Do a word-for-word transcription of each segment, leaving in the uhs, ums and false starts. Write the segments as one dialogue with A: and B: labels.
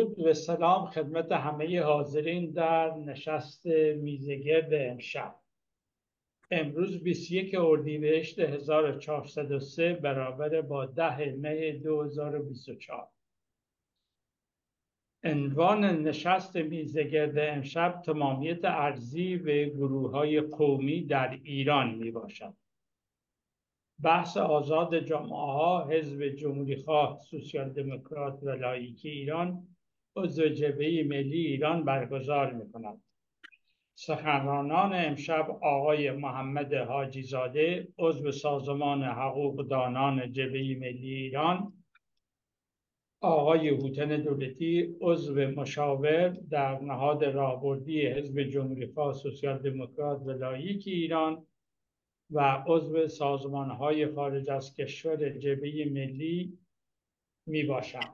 A: درود و سلام خدمت همه حاضرین در نشست میزگرد امشب. امروز بیست و یک اردیبهشت هزار و چهارصد و سه برابر با ده می دو هزار و بیست و چهار. عنوان نشست میزگرد امشب تمامیت ارضی و گروه‌های قومی در ایران می باشد. بحث آزاد جامعه‌ها حزب جمهوری‌خواه سوسیال دموکرات و لاییکی ایران عضو جبهه ملی ایران برگزار می‌کند. سخنرانان امشب آقای محمد حاجی زاده عضو سازمان حقوقدانان جبهه ملی ایران، آقای هوتن دولتی عضو مشاور در نهاد راهبردی حزب جمهوری‌خواه سوسیال دموکرات و لاییکی ایران و عضو سازمان‌های خارج از کشور جبهه ملی می باشند.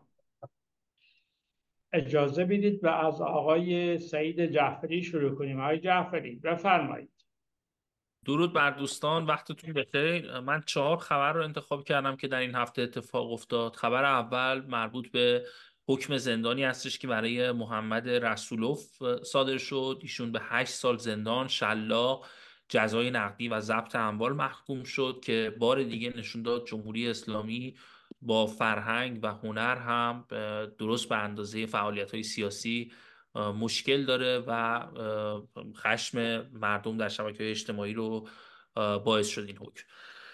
A: اجازه بدید و از آقای سعید جعفری شروع کنیم. آقای جعفری بفرمایید.
B: درود بر دوستان، وقتتون بخیر. من چهار خبر رو انتخاب کردم که در این هفته اتفاق افتاد. خبر اول مربوط به حکم زندانی هستش که برای محمد رسولوف صادر شد. ایشون به هشت سال زندان، شلاق، جزای نقدی و ضبط اموال محکوم شد که بار دیگه نشون داد جمهوری اسلامی با فرهنگ و هنر هم درست به اندازه فعالیت‌های سیاسی مشکل داره و خشم مردم در شبکه‌های اجتماعی رو باعث شد این حکم.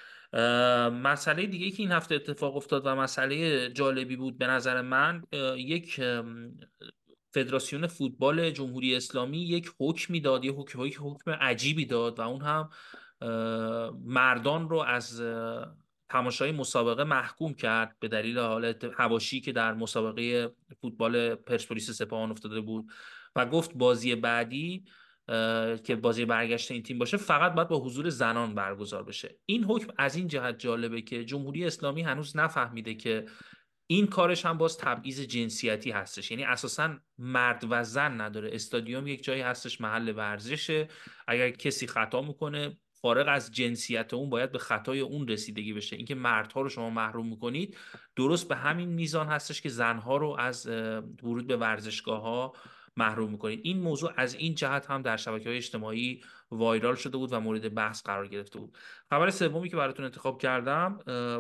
B: مسئله دیگه که این هفته اتفاق افتاد و مسئله جالبی بود به نظر من، یک فدراسیون فوتبال جمهوری اسلامی یک حکمی داد، یک حکم حکم عجیبی داد و اون هم مردان رو از تماشای مسابقه محکوم کرد به دلیل حالت حواشی که در مسابقه فوتبال پرسپولیس سپاهان افتاده بود و گفت بازی بعدی که بازی برگشت این تیم باشه فقط باید با حضور زنان برگزار بشه. این حکم از این جهت جالبه که جمهوری اسلامی هنوز نفهمیده که این کارش هم باز تبعیض جنسیتی هستش، یعنی اساسا مرد و زن نداره. استادیوم یک جایی هستش محل ورزشه، اگر کسی خطا میکنه فارغ از جنسیت اون باید به خطای اون رسیدگی بشه. اینکه مردها رو شما محروم میکنید درست به همین میزان هستش که زنها رو از ورود به ورزشگاه ها محروم میکنید. این موضوع از این جهت هم در شبکه‌های اجتماعی وایرال شده بود و مورد بحث قرار گرفته بود. خبر سومی که براتون انتخاب کردم،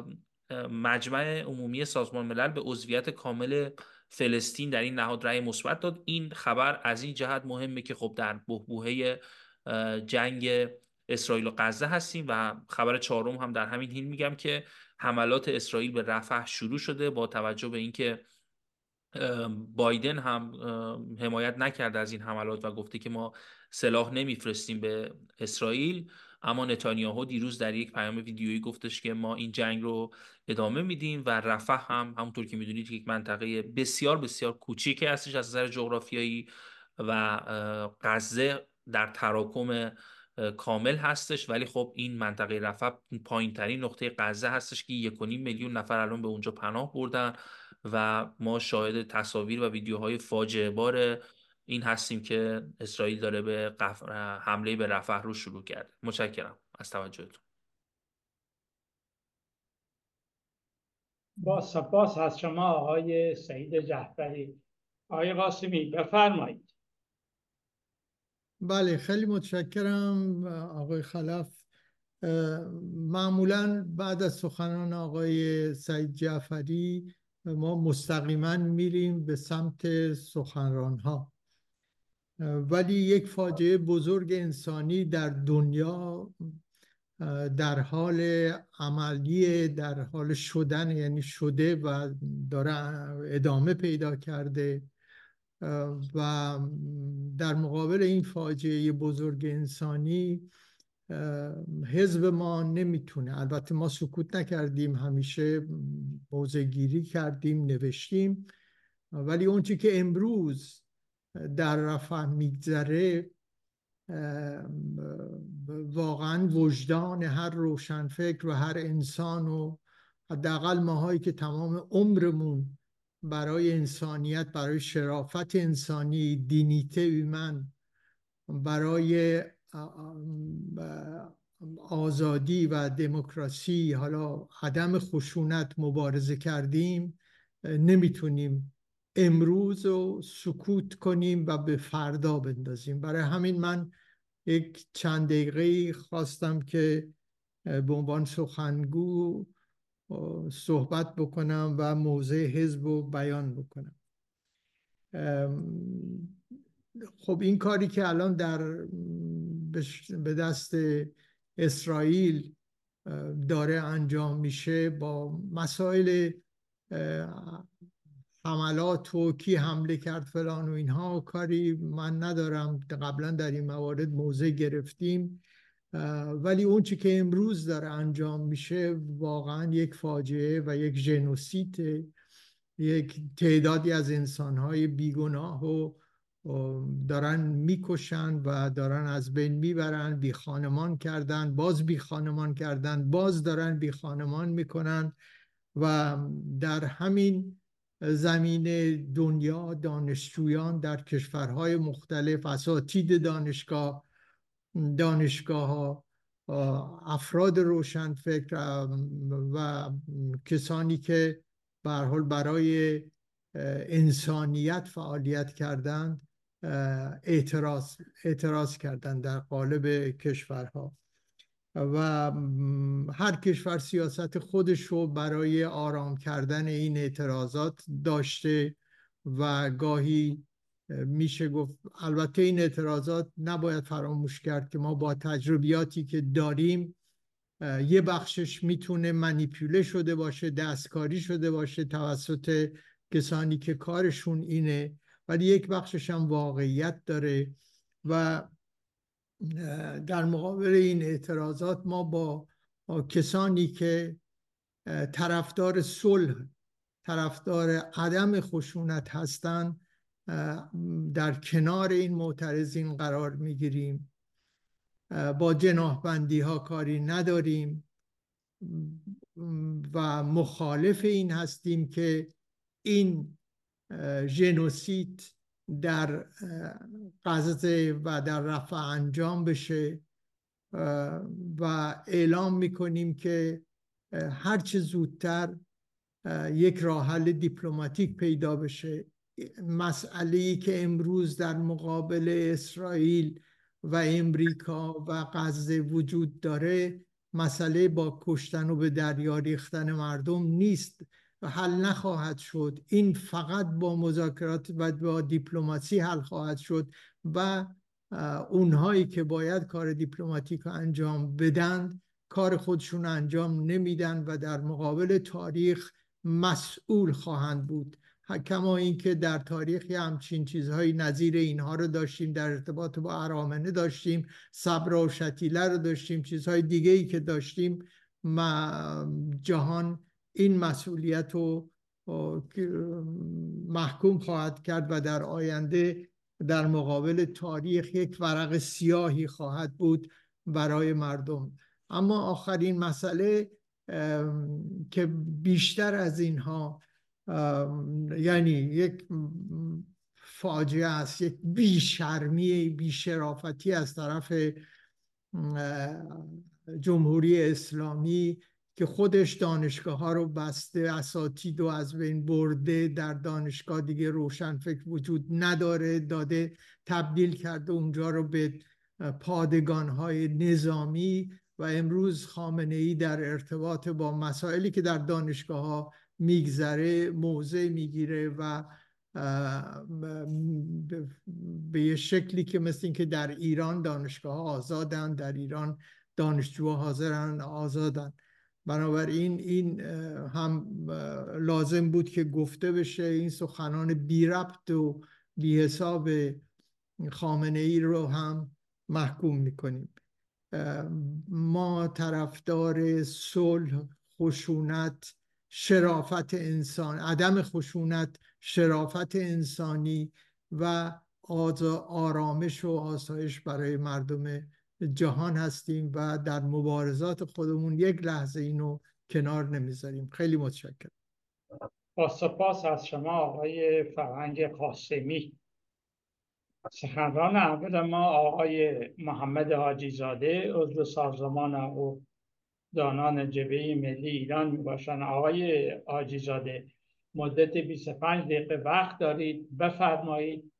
B: مجمع عمومی سازمان ملل به عضویت کامل فلسطین در این نهاد رأی مثبت داد. این خبر از این جهت مهمه که خب در بحبوحه جنگ اسرائیل و غزه هستیم. و خبر چهارم هم در همین حین میگم که حملات اسرائیل به رفح شروع شده با توجه به اینکه بایدن هم حمایت نکرده از این حملات و گفته که ما سلاح نمیفرستیم به اسرائیل، اما نتانیاهو دیروز در یک پیام ویدیویی گفتش که ما این جنگ رو ادامه میدیم. و رفح هم همونطور که میدونید یک منطقه بسیار بسیار کوچیکی هستش از نظر جغرافیایی و غزه در تراکم کامل هستش، ولی خب این منطقه رفح پایین ترین نقطه غزه هستش که یک و نیم میلیون نفر الان به اونجا پناه بردن و ما شاهد تصاویر و ویدیوهای فاجعه بار این هستیم که اسرائیل داره به قف... حمله به رفح رو شروع کرده. متشکرم از توجهتون.
A: با سپاس از شما آقای سعید جعفری. آقای قاسمی بفرمایید.
C: بله، خیلی متشکرم آقای خلف. معمولا بعد از سخنان آقای سعید جعفری ما مستقیما میریم به سمت سخنران ها، ولی یک فاجعه بزرگ انسانی در دنیا در حال عملی، در حال شدن، یعنی شده و داره ادامه پیدا کرده و در مقابل این فاجعه بزرگ انسانی حزب ما نمیتونه. البته ما سکوت نکردیم، همیشه موضع‌گیری کردیم، نوشتیم، ولی اون چی که امروز در رفح میگذره واقعا وجدان هر روشنفکر و هر انسان و حداقل ماهایی که تمام عمرمون برای انسانیت، برای شرافت انسانی، دینیته من، برای آزادی و دموکراسی، حالا عدم خشونت مبارزه کردیم، نمیتونیم امروز رو سکوت کنیم و به فردا بندازیم. برای همین من یک چند دقیقه خواستم که به عنوان سخنگو صحبت بکنم و موضع حزب رو بیان بکنم. خب این کاری که الان در به دست اسرائیل داره انجام میشه با مسائل حملات و کی حمله کرد فلان و اینها کاری من ندارم، قبلا در این موارد موضع گرفتیم، ولی اون چی که امروز داره انجام میشه واقعا یک فاجعه و یک ژنوسید، یک تعدادی از انسانهای بیگناه و دارن میکشن و دارن از بین میبرن، بی خانمان کردن، باز بی خانمان کردن، باز دارن بی خانمان میکنن. و در همین زمینه دنیا دانشجویان در کشورهای مختلف، اساتید دانشگاه دانشگاه ها، افراد روشنفکر و کسانی که به هر حال برای انسانیت فعالیت کردند اعتراض اعتراض کردند در قالب کشورها. و هر کشور سیاست خودش رو برای آرام کردن این اعتراضات داشته و گاهی میشه گفت، البته این اعتراضات نباید فراموش کرد که ما با تجربیاتی که داریم یه بخشش میتونه منیپوله شده باشه، دستکاری شده باشه توسط کسانی که کارشون اینه، ولی یک بخشش هم واقعیت داره. و در مقابل این اعتراضات ما با کسانی که طرفدار صلح، طرفدار عدم خشونت هستند در کنار این معترضین قرار میگیریم. با جناحبندی ها کاری نداریم و مخالف این هستیم که این ژنوسید در غزه و در رفح انجام بشه و اعلام میکنیم که هرچه زودتر یک راه حل دیپلماتیک پیدا بشه. مسئله‌ای که امروز در مقابل اسرائیل و امریکا و غزه وجود داره مسئله با کشتن و به دریا ریختن مردم نیست و حل نخواهد شد. این فقط با مذاکرات و با دیپلماسی حل خواهد شد و اونهایی که باید کار دیپلماتیک انجام بدن کار خودشون انجام نمیدن و در مقابل تاریخ مسئول خواهند بود. کما اینکه در تاریخ همچین چیزهایی نظیر اینها رو داشتیم، در ارتباط با ارامنه داشتیم، صبر و شتیله رو داشتیم، چیزهای دیگه ای که داشتیم. جهان این مسئولیت رو محکوم خواهد کرد و در آینده در مقابل تاریخ یک ورق سیاهی خواهد بود برای مردم. اما آخرین مسئله که بیشتر از اینها، یعنی یک فاجعه است، یک بیشرمی بیشرافتی از طرف جمهوری اسلامی که خودش دانشگاه ها رو بسته، اساتید رو از بین برده، در دانشگاه دیگه روشنفکر وجود نداره، داده تبدیل کرده اونجا رو به پادگان های نظامی. و امروز خامنه ای در ارتباط با مسائلی که در دانشگاه ها میگذره موضع میگیره و به یه شکلی که مثل این که در ایران دانشگاه ها آزادن، در ایران دانشجوها حاضرن آزادن. بنابراین این هم لازم بود که گفته بشه. این سخنان بی ربط و بی حساب خامنه ای رو هم محکوم میکنیم. ما طرفدار صلح، خشونت، شرافت انسان، عدم خشونت، شرافت انسانی و آرامش و آسایش برای مردم جهان هستیم و در مبارزات خودمون یک لحظه اینو کنار نمیذاریم. خیلی متشکرم.
A: با سپاس از شما آقای فرهنگ قاسمی. سخنران اول ما آقای محمد حاجی زاده عضو سازمان حقوق دانان جبهه ملی ایران می باشند. آقای حاجی زاده، مدت بیست و پنج دقیقه وقت دارید، بفرمایید.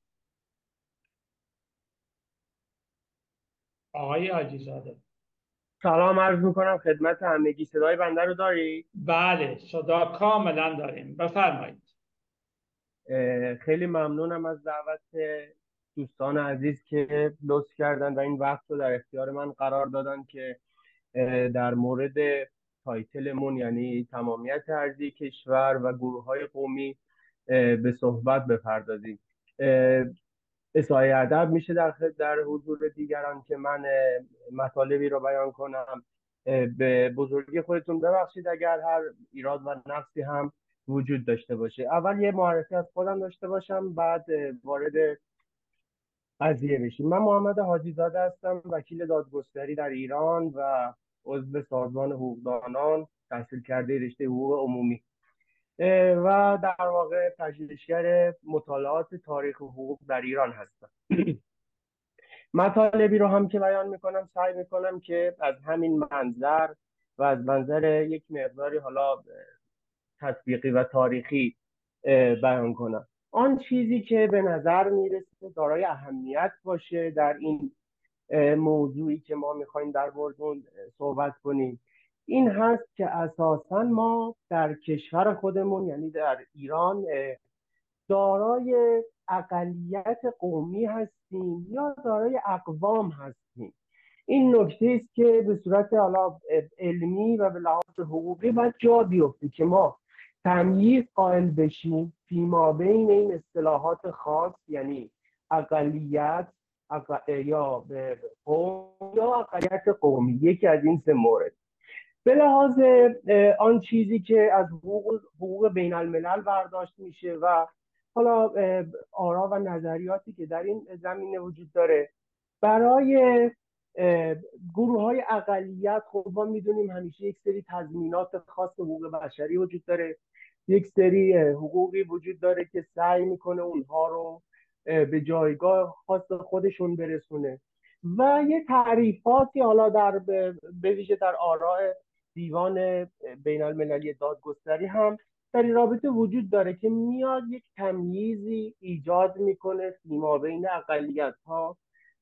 A: آقای حاجیزاده.
D: سلام عرض میکنم خدمت همگی. صدای بنده رو داری؟
A: بله، صدا کاملا داریم، بفرمایید.
D: خیلی ممنونم از دعوت دوستان عزیز که لطف کردن و این وقت رو در اختیار من قرار دادن که در مورد تایتلمون، یعنی تمامیت ارضی کشور و گروه های قومی، به صحبت بپردازیم. اسای ادب میشه در در حضور دیگران که من مطالبی رو بیان کنم. به بزرگی خودتون ببخشید اگر هر ایراد و نقصی هم وجود داشته باشه. اول یه معرفی از خودم داشته باشم، بعد وارد قضیه بشیم. من محمد حاجی زاده هستم، وکیل دادگستری در ایران و عضو سازمان حقوقدانان، تحصیل کرده رشته حقوق عمومی و در واقع پژوهشگر مطالعات تاریخ و حقوق در ایران هستم. مطالبی رو هم که بیان میکنم سعی میکنم که از همین منظر و از منظر یک مقداری حالا تطبیقی و تاریخی بیان کنم. آن چیزی که به نظر میرسه دارای اهمیت باشه در این موضوعی که ما میخوایم در موردش صحبت کنیم این هست که اساساً ما در کشور خودمون، یعنی در ایران، دارای اقلیت قومی هستیم یا دارای اقوام هستیم. این نکته است که به صورت حالا علمی و به لحاظ حقوقی باید جا بیفته که ما تمییز قائل بشیم فیما بین این اصطلاحات خاص، یعنی اقلیت اق... یا قوم یا اقلیت قومی، یکی از این سه مورد. به لحاظ آن چیزی که از حقوق, حقوق بین الملل برداشت میشه و حالا آرا و نظریاتی که در این زمینه وجود داره، برای گروه های اقلیت خب ما میدونیم همیشه یک سری تضمینات خاص حقوق بشری وجود داره، یک سری حقوقی وجود داره که سعی میکنه اونها رو به جایگاه خاص خودشون برسونه و یه تعریفاتی حالا در به ویژه در آراء دیوان بین المللی دادگستری هم در این رابطه وجود داره که میاد یک تمییزی ایجاد میکنه فیما بین اقلیت ها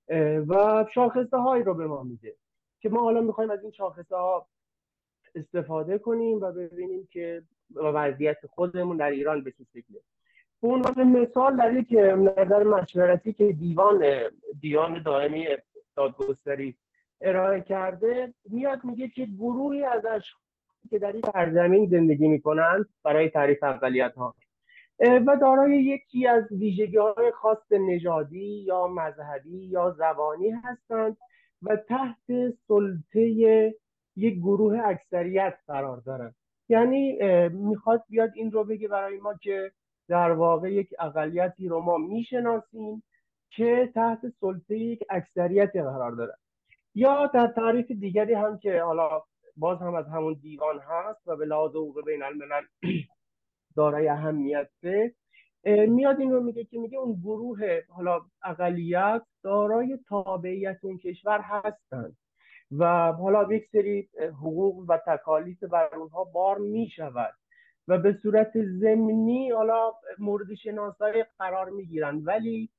D: و شاخصه هایی رو به ما میده که ما حالا میخوایم از این شاخصه ها استفاده کنیم و ببینیم که وضعیت خودمون در ایران به چه شکله. به عنوان مثال در یک نظر مشورتی که دیوان دیوان دائمی دادگستری ارائه کرده میاد میگه که گروهی از اشخاص که در این سرزمین زندگی میکنند برای تعریف اقلیت ها و دارای یکی از ویژگی‌های خاص نژادی یا مذهبی یا زبانی هستند و تحت سلطه یک گروه اکثریت قرار دارند. یعنی میخواد بیاد این رو بگه برای ما که در واقع یک اقلیتی رو ما میشناسیم که تحت سلطه یک اکثریتی قرار داره. یا در تعریف دیگری هم که حالا باز هم از همون دیوان هست و به لحاظ حقوق بین الملل دارای اهمیته، میاد این رو میگه که میگه اون گروه حالا اقلیت دارای تابعیت اون کشور هستند و حالا یک سری حقوق و تکالیف بر اونها بار میشود و به صورت ضمنی حالا مورد شناسایی قرار میگیرن، ولی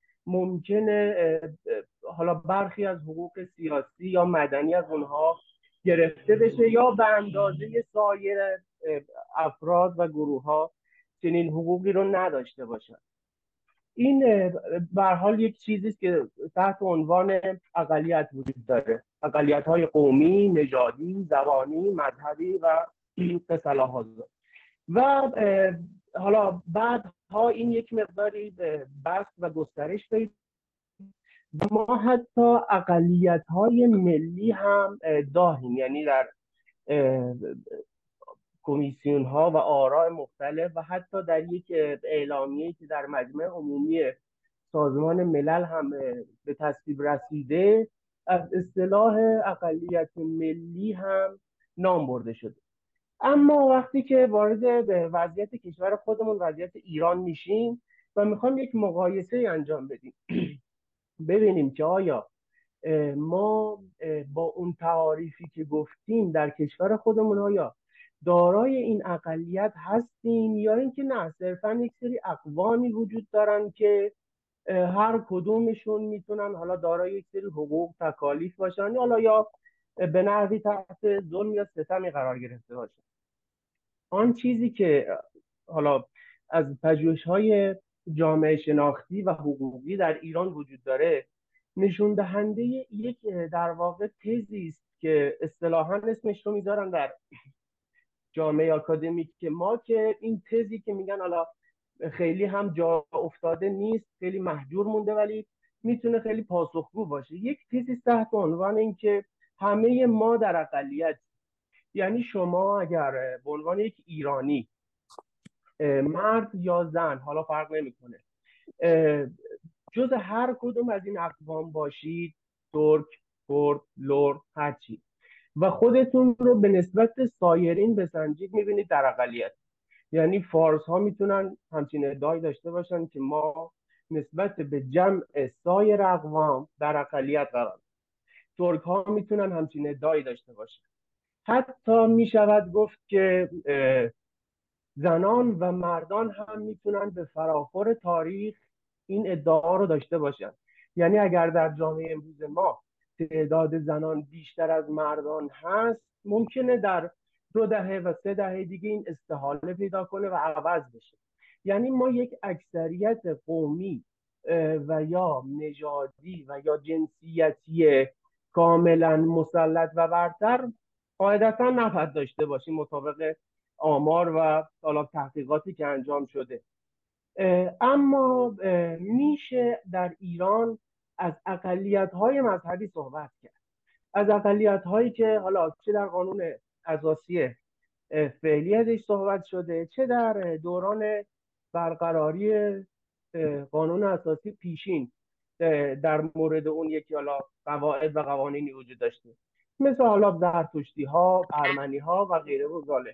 D: ممکنه حالا برخی از حقوق سیاسی یا مدنی از اونها گرفته بشه یا به اندازه سایر افراد و گروه ها چنین حقوقی رو نداشته باشن. این به هر حال یک چیزی است که تحت عنوان اقلیت وجود داره، اقلیت های قومی، نژادی، زبانی، مذهبی و اصطلاحات. و حالا بعدها این یک مقداری بسط و گسترش پیدا، ما حتی اقلیت های ملی هم داریم، یعنی در کمیسیون ها و آراء مختلف و حتی در یک اعلامیه‌ای که در مجمع عمومی سازمان ملل هم به تصویب رسیده از اصطلاح اقلیت ملی هم نام برده شده. اما وقتی که وارد وضعیت کشور خودمون، وضعیت ایران میشیم و میخوایم یک مقایسه انجام بدیم ببینیم که آیا ما با اون تعاریفی که گفتیم در کشور خودمون آیا دارای این اقلیت هستیم یا اینکه نه صرفا یک سری اقوامی وجود دارن که هر کدومشون میتونن حالا دارای یک سری حقوق تکالیف باشن حالا یا به نحوی تحت ظلم یا ستمی قرار گرفته باشن. آن چیزی که حالا از پژوهش‌های جامعه شناختی و حقوقی در ایران وجود داره نشون دهنده یک در واقع تزی است که اصطلاحاً اسمش رو میذارن در جامعه آکادمیک که ما که این تزی که میگن حالا خیلی هم جا افتاده نیست، خیلی محجور مونده ولی میتونه خیلی پاسخگو باشه. یک تزی تحت عنوان این که همه ما در اقلیت، یعنی شما اگر به عنوان یک ایرانی مرد یا زن حالا فرق نمیکنه جز هر کدوم از این اقوام باشید، ترک، کرد، لر، هرچی، و خودتون رو به نسبت سایرین بسنجید میبینید در اقلیت. یعنی فارس ها میتونن همچین ادعایی داشته باشن که ما نسبت به جمع سایر اقوام در اقلیت قرار. ترک ها میتونن همچین ادعایی داشته باشن. حتی میشود گفت که زنان و مردان هم میتونن به فراخور تاریخ این ادعا رو داشته باشن. یعنی اگر در جامعه امروز ما تعداد زنان بیشتر از مردان هست، ممکنه در دو دهه و سه دهه دیگه این استحاله پیدا کنه و عوض بشه. یعنی ما یک اکثریت قومی و یا نژادی و یا جنسیتی کاملا مسلط و برتر قاعدتا نباید داشته باشیم مطابق آمار و حالا تحقیقاتی که انجام شده. اما میشه در ایران از اقلیت‌های مذهبی صحبت کرد، از اقلیت‌هایی که حالا چه در قانون اساسی فعلی ازش صحبت شده، چه در دوران برقراری قانون اساسی پیشین در مورد اون یکی حالا قواعد و قوانینی وجود داشته، مثل حالا زرتشتی‌ها، ارمنی‌ها و غیره و ذالک.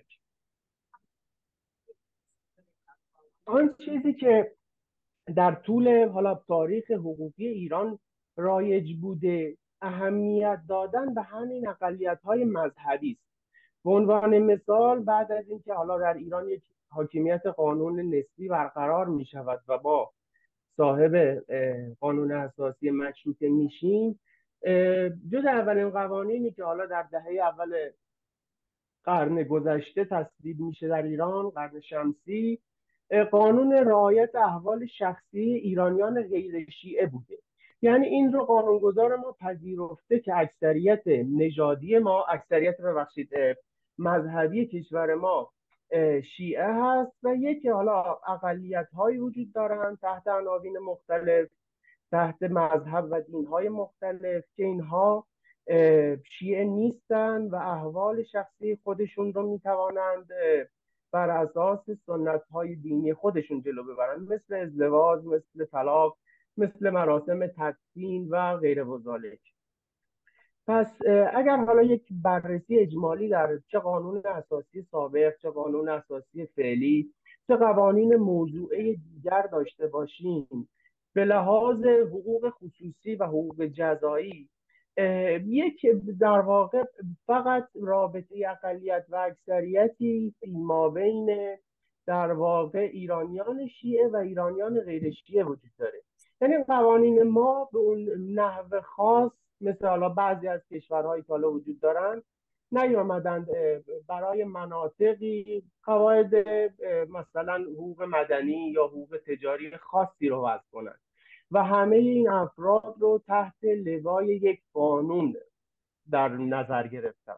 D: آن چیزی که در طول حالا تاریخ حقوقی ایران رایج بوده اهمیت دادن به همین اقلیت‌های مذهبی است. به عنوان مثال بعد از اینکه حالا در ایران یک حاکمیت قانون نسبی برقرار می شود و با صاحب قانون اساسی مشروطه میشیم، جز اولین قوانینی که حالا در دهه اول قرن گذشته تصویب میشه در ایران، قرن شمسی، قانون رعایت احوال شخصی ایرانیان غیر شیعه بوده. یعنی این رو قانونگذار ما پذیرفته که اکثریت نژادی ما، اکثریت ببخشید مذهبی کشور ما شیعه هست و یکی حالا اقلیت هایی وجود دارن تحت عناوین مختلف، تحت مذهب و دین های مختلف که اینها شیعه نیستن و احوال شخصی خودشون رو میتوانند بر اساس سنت های دینی خودشون جلو ببرن، مثل ازدواج، مثل طلاق، مثل مراسم تدفین و غیره و ذالک. پس اگر حالا یک بررسی اجمالی در چه قانون اساسی سابق، چه قانون اساسی فعلی، چه قوانین موضوعه دیگر داشته باشیم به لحاظ حقوق خصوصی و حقوق جزایی، یک در واقع فقط رابطه اقلیت و اکثریتی فیما بین در واقع ایرانیان شیعه و ایرانیان غیر شیعه وجود داره. یعنی قوانین ما به اون نحو خاص مثل حالا بعضی از کشورهایی که حالا وجود دارن نیامدند برای مناطقی قواعد مثلا حقوق مدنی یا حقوق تجاری خاصی رو وضع کنند و همه این افراد رو تحت لوای یک قانون در نظر گرفتن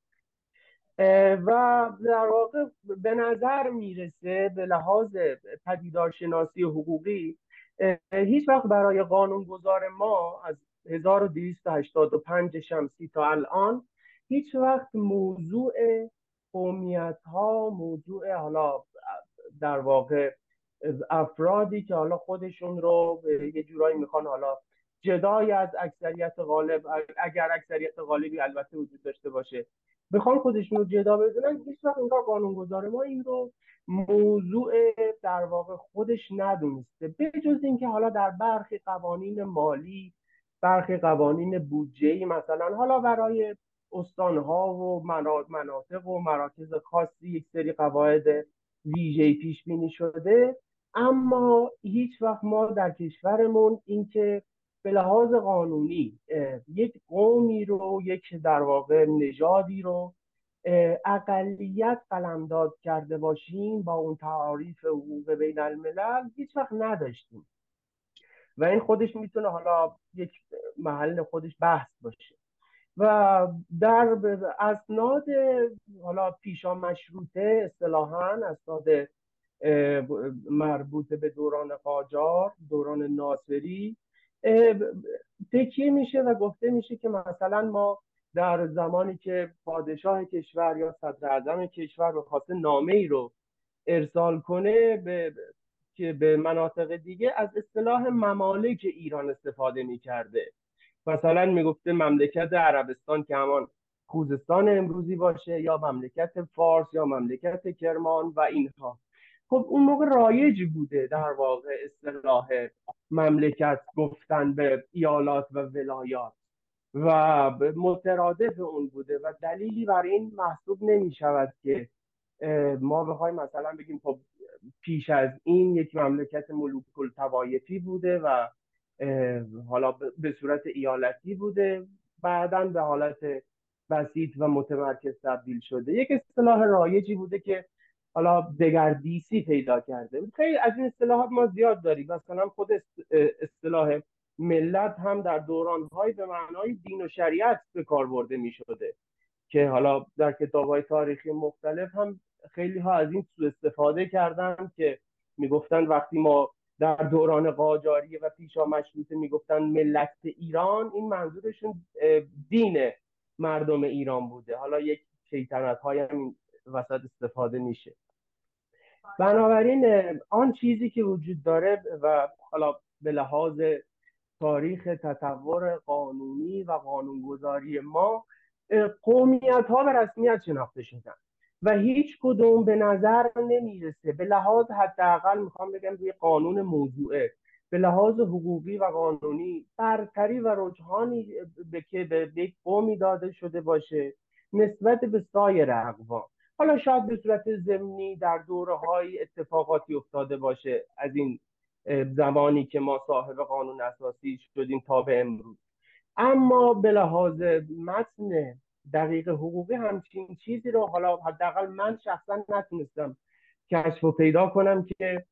D: و در واقع به نظر میرسه به لحاظ پدیدارشناسی حقوقی هیچ وقت برای قانونگذار ما از هزار و دویست و هشتاد و پنج شمسی تا الان هیچ وقت موضوع قومیت ها، موضوع حالا در واقع افرادی که حالا خودشون رو یه جورایی میخوان حالا جدای از اکثریت غالب، اگر اکثریت غالبی البته وجود داشته باشه، بخوان خودشون رو جدا بزنن، هیچ وقت انگار قانونگذار ما این رو موضوع در واقع خودش ندونسته، به جز اینکه حالا در برخی قوانین مالی، برخی قوانین بودجه‌ای مثلا حالا برای استانها و منا- مناطق و مراکز خاصی یک سری قواعد ویژه‌ای پیش بینی شده، اما هیچ وقت ما در کشورمون اینکه به لحاظ قانونی یک قومی رو، یک در واقع نژادی رو اقلیت قلمداد کرده باشیم با اون تعاریف حقوق بین الملل هیچ وقت نداشتیم و این خودش میتونه حالا یک محل خودش بحث باشه. و در اسناد حالا پیشا مشروطه اصطلاحاً اسناد مربوط به دوران قاجار، دوران ناصری تکیه میشه و گفته میشه که مثلا ما در زمانی که پادشاه کشور یا صدر اعظم کشور بخواسته نامه ای رو ارسال کنه به که به مناطق دیگه، از اصطلاح ممالک ایران استفاده میکرده. مثلا میگفته مملکت عربستان که همان خوزستان امروزی باشه، یا مملکت فارس، یا مملکت کرمان و اینها. خب اون موقع رایج بوده در واقع اصطلاح مملکت گفتن به ایالات و ولایات و مترادف اون بوده و دلیلی بر این محسوب نمی شود که ما بخوایم مثلا بگیم خب پیش از این یک مملکت ملوک الطوایفی بوده و حالا به صورت ایالتی بوده، بعداً به حالت بسیط و متمرکز تبدیل شده. یک اصطلاح رایجی بوده که حالا دگردیسی پیدا کرده. خیلی از این اصطلاحات ما زیاد داریم. مثلا خود اصطلاح ملت هم در دوران‌های به معنای دین و شریعت به کار برده می‌شده که حالا در کتاب‌های تاریخی مختلف هم خیلی ها از این سوء استفاده کردن که میگفتن وقتی ما در دوران قاجاریه و پیشا مشروطه میگفتن ملت ایران، این منظورشون دین مردم ایران بوده. حالا یک شیطنت های هم وسط استفاده میشه. بنابراین آن چیزی که وجود داره و حالا به لحاظ تاریخ تطور قانونی و قانونگذاری ما، قومیت ها به رسمیت شناخته شدن و هیچ کدوم به نظر نمیرسه به لحاظ حداقل میخوام بگم روی قانون موضوعه، به لحاظ حقوقی و قانونی برتری و رجحانی به که به یک قومی داده شده باشه نسبت به سایر اقوام. حالا شاید به صورت ضمنی در دوره‌های اتفاقاتی افتاده باشه از این زمانی که ما صاحب قانون اساسی شدیم تا به امروز، اما به لحاظ متن دقیق حقوقی همچین چیزی رو حالا حداقل من شخصا نتونستم کشف و پیدا کنم که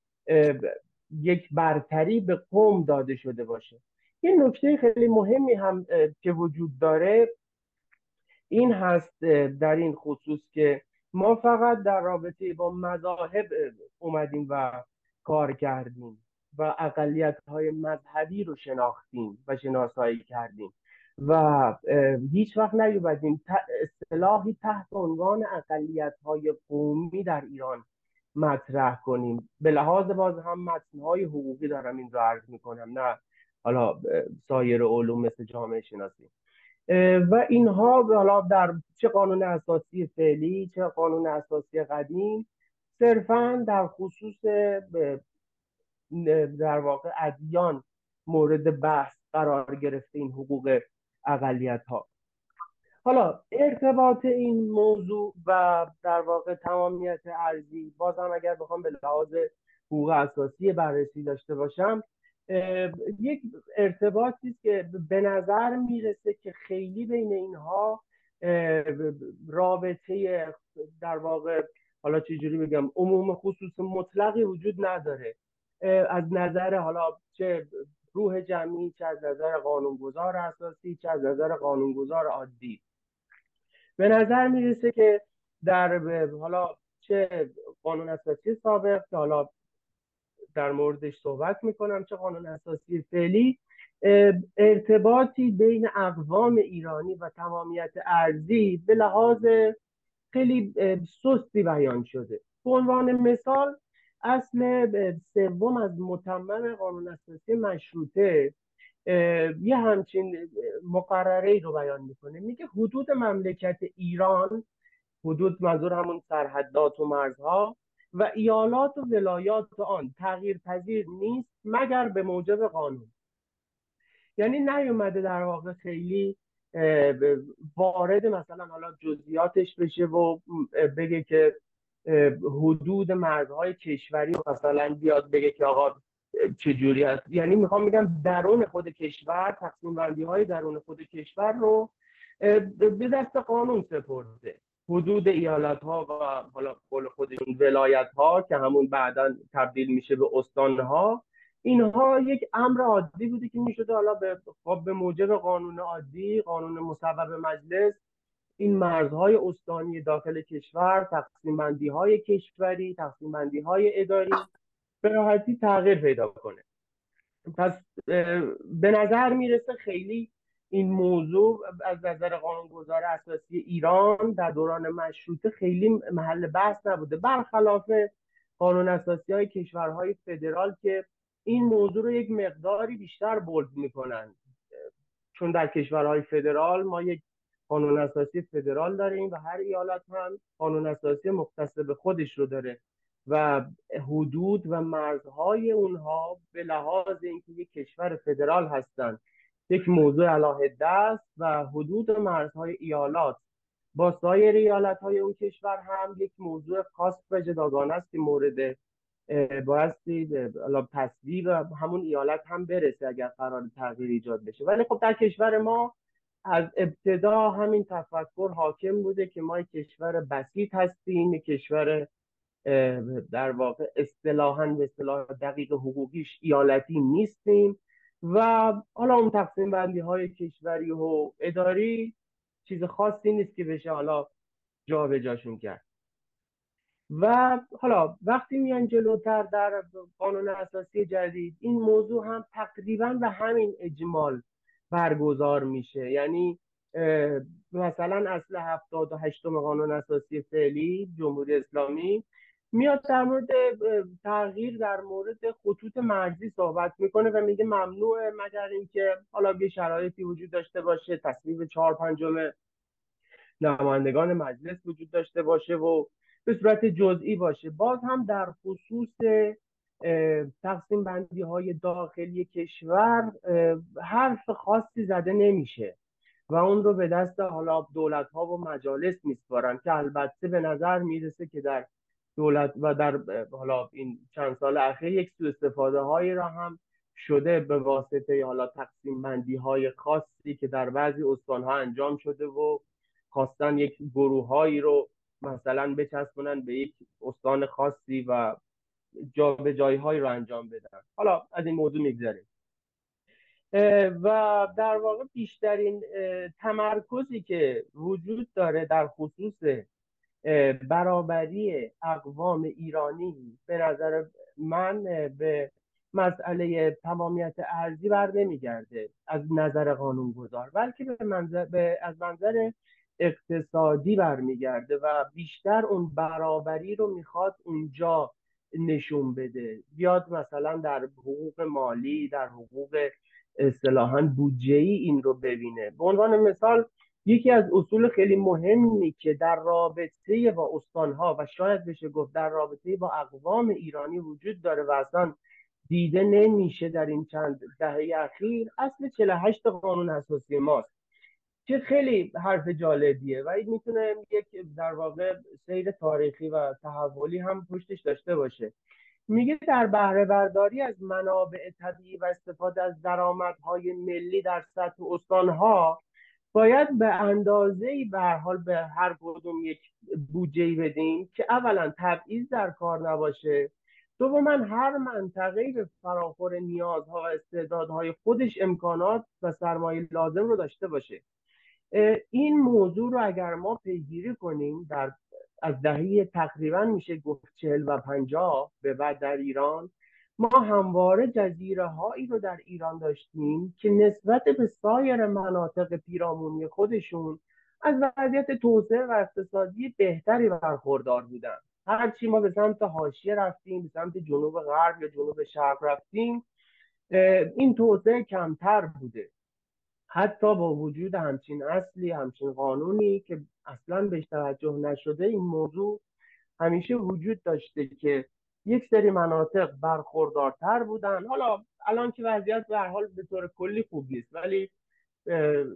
D: یک برتری به قوم داده شده باشه. یه نکته خیلی مهمی هم که وجود داره این هست در این خصوص که ما فقط در رابطه با مذاهب اومدیم و کار کردیم و اقلیت‌های مذهبی رو شناختیم و شناسایی کردیم و هیچ وقت نیومدیم اصطلاحی تحت عنوان اقلیت‌های قومی در ایران مطرح کنیم. به لحاظ باز هم متن‌های حقوقی دارم این رو عرض میکنم، نه حالا سایر علوم مثل جامعه شناسی و اینها. حالا در چه قانون اساسی فعلی چه قانون اساسی قدیم صرفاً در خصوص در واقع ادیان مورد بحث قرار گرفته این حقوق اقلیت ها. حالا ارتباط این موضوع و در واقع تمامیت ارضی، بازم اگر بخوام به لحاظ حقوق اساسی بررسی داشته باشم، یک ارتباطی است که به نظر میرسه که خیلی بین اینها رابطه در واقع حالا چجوری بگم عموم خصوص مطلقی وجود نداره، از نظر حالا چه روح جمعی، چه از نظر قانونگذار اساسی، چه از نظر قانونگذار عادی. به نظر میرسه که در حالا چه قانون اساسی سابق که حالا در موردش صحبت میکنم، چه قانون اساسی فعلی، ارتباطی بین اقوام ایرانی و تمامیت ارضی به لحاظ خیلی سستی بیان شده. به عنوان مثال اصل سوم از متمم قانون اساسی مشروطه یه همچین مقرره رو بیان میکنه، میگه حدود مملکت ایران، حدود منظور همون سرحدات و مرزها، و ایالات و ولایات آن تغییر پذیر نیست مگر به موجب قانون. یعنی نیومده در واقع خیلی وارد مثلا حالا جزئیاتش بشه و بگه که حدود مرزهای کشوری مثلا بیاد بگه که آقا چجوری هست. یعنی میخوام بگم درون خود کشور، تقسیم بندی های درون خود کشور رو به دست قانون سپرده. حدود ایالت ها و حالا قول خودشون ولایت ها که همون بعدا تبدیل میشه به استان ها، اینها یک امر عادی بوده که میشده حالا به خب به موجب قانون عادی، قانون مصوب مجلس، این مرزهای استانی داخل کشور، تقسیم بندی های کشوری، تقسیم بندی های اداری به راحتی تغییر پیدا کنه. پس به نظر میرسه خیلی این موضوع از نظر قانونگذار اساسی ایران در دوران مشروطه خیلی محل بحث نبوده، برخلاف قانون اساسی های کشورهای فدرال که این موضوع رو یک مقداری بیشتر بولد میکنن. چون در کشورهای فدرال ما یک قانون اساسی فدرال داریم و هر ایالت هم قانون اساسی مختص به خودش رو داره و حدود و مرزهای اونها به لحاظ اینکه یک کشور فدرال هستند یک موضوع علاهده است و حدود و مرزهای ایالات با سایر ایالت‌های اون کشور هم یک موضوع خاص و جداگانه است که مورد بایستی تصویب همون ایالت هم برسه اگر قرار تغییر ایجاد بشه. ولی خب در کشور ما از ابتدا همین تفکر حاکم بوده که ما یک کشور بسیط هستیم، یک کشور در واقع اصطلاحاً به اصطلاح دقیق حقوقیش ایالتی نیستیم و حالا اون تقسیم بندی های کشوری و اداری چیز خاصی نیست که بشه حالا جا به جاشون کرد. و حالا وقتی میان جلوتر در قانون اساسی جدید این موضوع هم تقریبا به همین اجمال برگزار میشه. یعنی مثلا اصل هفتاد و هشتم قانون اساسی فعلی جمهوری اسلامی میاد در مورد تغییر در مورد خطوط مرزی صحبت میکنه و میگه ممنوعه مگر اینکه حالا یه شرایطی وجود داشته باشه، تصویب چهار پنجم نمایندگان مجلس وجود داشته باشه و به صورت جزئی باشه. باز هم در خصوص تقسیم بندی های داخلی کشور حرف خاصی زده نمیشه و اون رو به دست حالا دولت ها و مجالس میسپارن که البته به نظر میرسه که در دولت و در حالا این چند سال اخیر یک سوء استفاده هایی را هم شده به واسطه حالا تقسیم بندی های خاصی که در بعضی استان ها انجام شده و خواستن یک گروه هایی رو مثلا بچسبونن به یک استان خاصی و جا به جایهایی رو انجام بدن. حالا از این موضوع میگذاریم و در واقع بیشترین تمرکزی که وجود داره در خصوص برابری اقوام ایرانی به نظر من به مسئله تمامیت ارضی بر نمیگرده از نظر قانونگذار، بلکه به منظر به از منظر اقتصادی برمیگرده و بیشتر اون برابری رو میخواد اونجا نشون بده. بیاد مثلا در حقوق مالی، در حقوق اصطلاحاً بودجه‌ای این رو ببینه. به عنوان مثال یکی از اصول خیلی مهمی که در رابطه با استانها و شاید بشه گفت در رابطه با اقوام ایرانی وجود داره و اصلا دیده نمیشه در این چند دهه اخیر، اصل چهل و هشت قانون اساسی ماست که خیلی حرف جالبیه و این میتونه یک در واقع سیر تاریخی و تحولی هم پشتش داشته باشه. میگه در بهره برداری از منابع طبیعی و استفاده از درآمدهای ملی در سطح استانها باید به اندازه‌ای به هر حال به هر کدوم یک بودجه‌ای بدیم که اولا تبعیض در کار نباشه، دوما هر منطقه‌ای به فراخور نیازها و استعدادهای خودش امکانات و سرمایه لازم رو داشته باشه. این موضوع رو اگر ما پیگیری کنیم در از دهه تقریبا میشه گفت چهل و پنجاه به بعد در ایران ما همواره جزیره هایی رو در ایران داشتیم که نسبت به سایر مناطق پیرامونی خودشون از وضعیت توسعه و اقتصادی بهتری برخوردار بودن. هرچی ما به سمت حاشیه رفتیم، به سمت جنوب غرب یا جنوب شرق رفتیم، این توسعه کمتر بوده. حتی با وجود همچین اصلی، همچین قانونی که اصلا بهش توجه نشده، این موضوع همیشه وجود داشته که یک سری مناطق برخوردارتر بودن. حالا الان که وضعیت به هر حال به طور کلی خوب نیست، ولی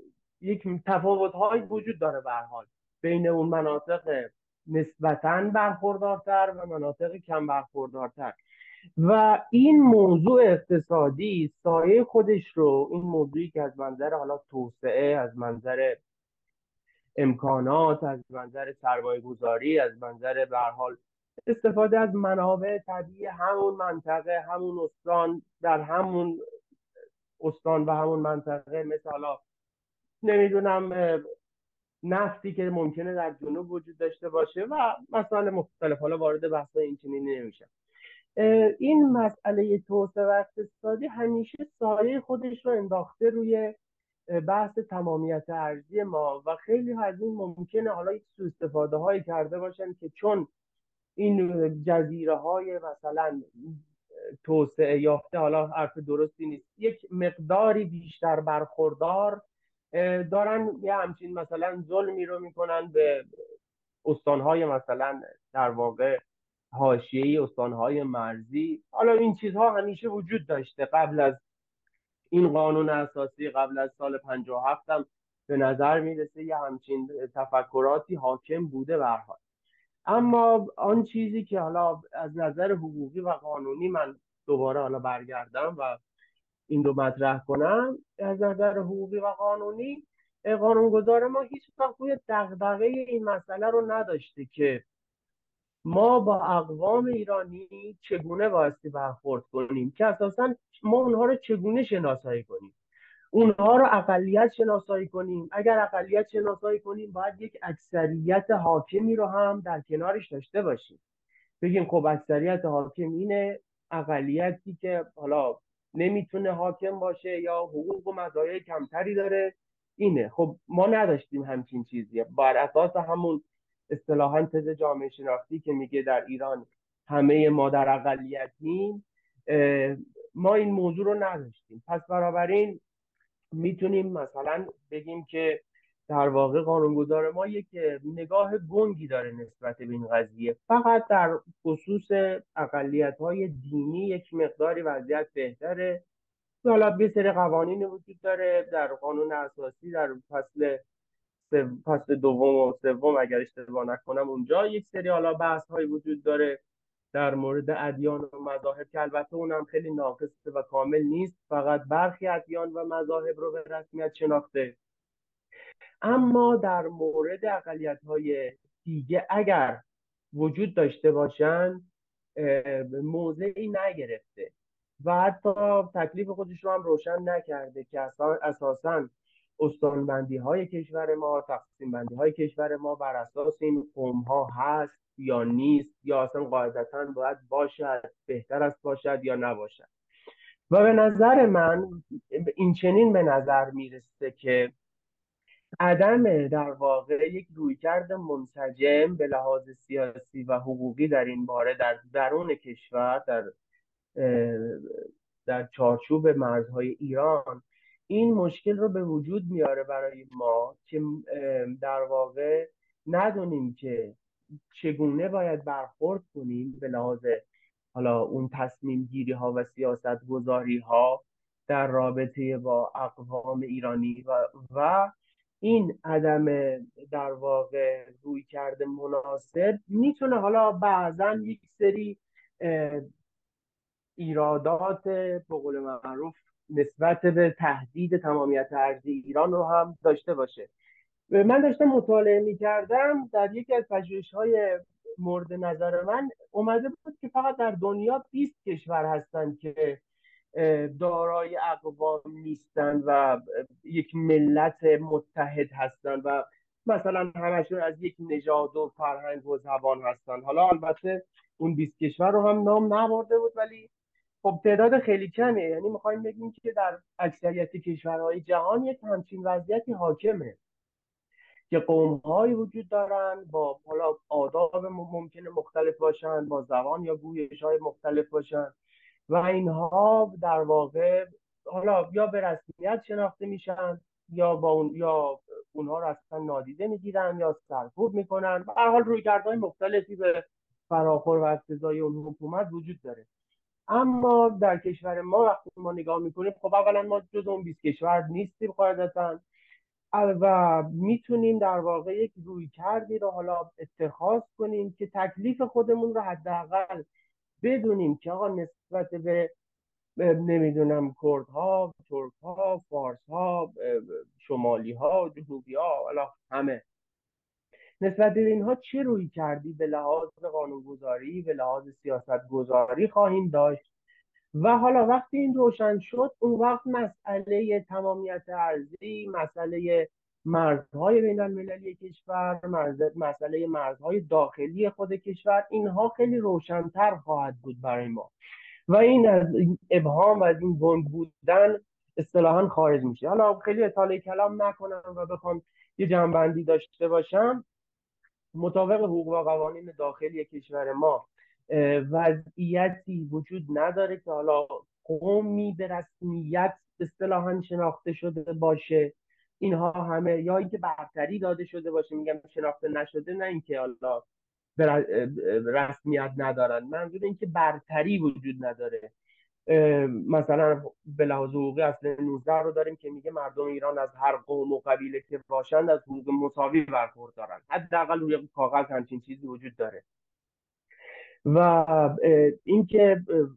D: یک تفاوت‌هایی وجود داره به هر حال بین اون مناطق نسبتاً برخوردارتر و مناطق کم برخوردارتر. و این موضوع اقتصادی سایه خودش رو، این موضوعی که از منظر حالا توسعه، از منظر امکانات، از منظر سرمایه گذاری، از منظر به هر حال استفاده از منابع طبیعی همون منطقه، همون استان، در همون استان و همون منطقه، مثل حالا نمیدونم نفتی که ممکنه در جنوب وجود داشته باشه و مسائل مختلف، حالا وارد بحث این چنینی نمیشه. این مسئله توسعه و اقتصادی همیشه سایه خودش رو انداخته روی بحث تمامیت ارضی ما و خیلی از این ممکنه حالا یک سوء استفاده هایی کرده باشن که چون این جزیره های مثلا توسعه یافته، حالا حرف درستی نیست، یک مقداری بیشتر برخوردار دارن یه همچین مثلا ظلمی رو میکنن به استانهای مثلا در واقع حاشیه‌ای، استانهای مرزی. حالا این چیزها همیشه وجود داشته قبل از این قانون اساسی، قبل از سال پنجاه و هفت هم به نظر میرسه یه همچین تفکراتی حاکم بوده به هر حال. اما آن چیزی که حالا از نظر حقوقی و قانونی من دوباره حالا برگردم و این رو مطرح کنم، از نظر حقوقی و قانونی قانونگذار ما هیچ وقت روی دغدغه این مسئله رو نداشته که ما با اقوام ایرانی چگونه بایستی برخورد کنیم، که اساسا ما اونها رو چگونه شناسایی کنیم، اونها رو اقلیت شناسایی کنیم. اگر اقلیت شناسایی کنیم باید یک اکثریت حاکمی رو هم در کنارش داشته باشیم، بگیم خب اکثریت حاکم اینه، اقلیتی که حالا نمیتونه حاکم باشه یا حقوق و مزایای کمتری داره اینه. خب ما نداشتیم همچین چیزی. بر اساس همون اصطلاحاً تز جامعه شناختی که میگه در ایران همه ما در اقلیتیم، ما این موضوع رو نداشتیم. پس بنابراین میتونیم مثلا بگیم که در واقع قانونگذار ما یک نگاه گنگی داره نسبت به این قضیه. فقط در خصوص اقلیت‌های دینی یک مقداری وضعیت بهتره. حالا یه سری قوانین وجود داره در قانون اساسی، در فصل فصل دوم و سوم اگر اشتباه نکنم اونجا یک سری حالا بحث های وجود داره در مورد ادیان و مذاهب که البته اونم خیلی ناقصه و کامل نیست، فقط برخی ادیان و مذاهب رو به رسمیت شناخته. اما در مورد اقلیت‌های دیگه اگر وجود داشته باشن موضعی نگرفته و حتی تکلیف خودش رو هم روشن نکرده که اساساً استانبندی های کشور ما، تقسیم بندی های کشور ما بر اساس این قوم ها هست یا نیست، یا اصلا قاعدتاً باید باشد، بهتر است باشد یا نباشد. و به نظر من این چنین به نظر میرسه که عدم در واقع یک رویکرد منسجم به لحاظ سیاسی و حقوقی در این باره در درون کشور، در در چارچوب مرزهای ایران، این مشکل رو به وجود میاره برای ما که در واقع ندونیم که چگونه باید برخورد کنیم به لحاظ حالا اون تصمیم گیری ها و سیاست گذاری ها در رابطه با اقوام ایرانی و, و این عدم در واقع روی کرده مناسب میتونه حالا بعضا یک سری ایرادات به قول معروف نسبت به تهدید تمامیت ارضی ایران رو هم داشته باشه. من داشتم مطالعه میکردم، در یکی از پژوهش‌های مورد نظر من اومده بود که فقط در دنیا بیست کشور هستن که دارای اقوام نیستن و یک ملت متحد هستن و مثلا همشون از یک نژاد و فرهنگ و زبان هستن. حالا البته اون بیست کشور رو هم نام نبرده بود، ولی خب تعداد خیلی کمیه. یعنی میخوایم بگیم که در اکثریت کشورهای جهان یک همچین وضعیتی حاکمه که قوم‌هایی وجود دارن با حالا آداب ممکنه مختلف باشن، با زبان یا گویش‌های مختلف باشن و اینها در واقع حالا یا به رسمیت شناخته میشن یا با اون یا اونها رو اصلا نادیده میگیرن یا سرکوب میکنن. به هر حال رویکردهای مختلفی به فراخور و اقتضای اون حکومت وجود داره. اما در کشور ما وقتی ما نگاه میکنیم، خب اولا ما جز اون بیست کشور نیستیم قاعدتاً. و میتونیم در واقع یک روی کردی رو حالا اتخاذ کنیم که تکلیف خودمون رو حداقل بدونیم که آقا نسبت به نمیدونم کردها، ترکها، فارسها، شمالی ها، جنوبی ها، حالا همه نسبت به اینها چه روی کردی به لحاظ قانونگذاری، به لحاظ سیاست گذاری خواهیم داشت. و حالا وقتی این روشن شد، اون وقت مسئله تمامیت ارضی، مسئله مرزهای بین المللی کشور، مسئله مرزهای داخلی خود کشور، اینها خیلی روشن‌تر خواهد بود برای ما و این از این ابهام و از این گنگ بودن اصطلاحاً خارج میشه. حالا خیلی اطاله کلام نکنم و بخوام یه جنبندی داشته باشم، مطابق حقوق و قوانین داخلی کشور ما وضعیتی وجود نداره که حالا قومی به رسمیت اصطلاحاً شناخته شده باشه. اینها همه یا اینکه برتری داده شده باشه، میگم شناخته نشده، نه اینکه حالا رسمیت ندارن، منظور این که برتری وجود نداره. مثلا به لحاظ حقوقی اصل نوزده رو داریم که میگه مردم ایران از هر قوم و قبیله که باشند از حقوق مساوی برخوردارن، حداقل روی کاغذ همچین چیزی وجود داره. و اینکه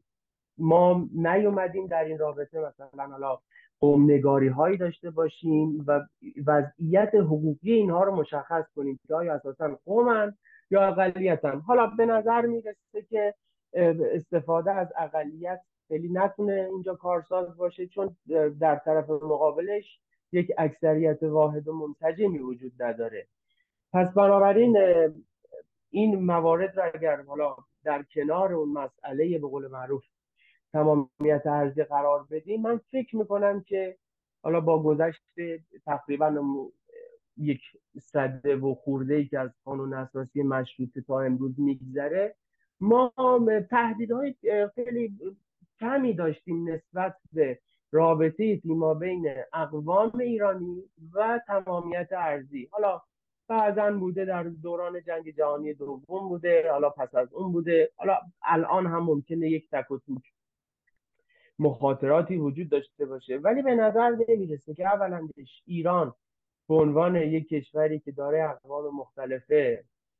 D: ما نیومدیم در این رابطه مثلا حالا قوم نگاری هایی داشته باشیم و وضعیت حقوقی اینها رو مشخص کنیم که آیا اساسا قومن یا اقلیتن. حالا به نظر میرسه که استفاده از اقلیت خیلی نتونه اینجا کارساز باشه، چون در طرف مقابلش یک اکثریت واحد و منسجمی وجود نداره. پس بنابراین این موارد را اگر حالا در کنار اون مسئله به قول معروف تمامیت ارضی قرار بدیم، من فکر میکنم که حالا با گذشت تقریبا یک سده و خورده ای که از قانون اساسی مشروطه تا امروز میگذره، ما تهدیدهای خیلی کمی داشتیم نسبت به رابطه فیما بین اقوام ایرانی و تمامیت ارضی. حالا بعضا بوده در دوران جنگ جهانی دوم بوده، حالا پس از اون بوده، حالا الان هم ممکنه یک تک و توک مخاطراتی وجود داشته باشه، ولی به نظر نمیرسه که اولا ایران به عنوان یک کشوری که داره اقوام مختلفه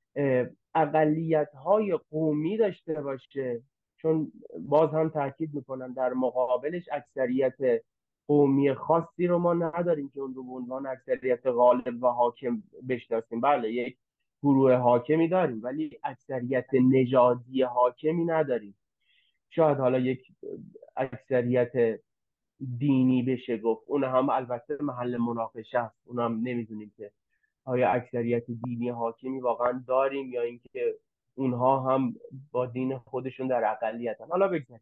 D: اقلیت‌های قومی داشته باشه، چون باز هم تاکید میکنم در مقابلش اکثریت قومی خاصی رو ما نداریم که اون رو به عنوان اکثریت غالب و حاکم بشناسیم. بله یک گروه حاکمی داریم ولی اکثریت نژادی حاکمی نداریم. شاید حالا یک اکثریت دینی بشه گفت، اون هم البته محل مناقشه است، اون هم نمیدونیم که آیا اکثریت دینی حاکمی واقعا داریم یا اینکه اونها هم با دین خودشون در اقلیتن. حالا بگذاریم.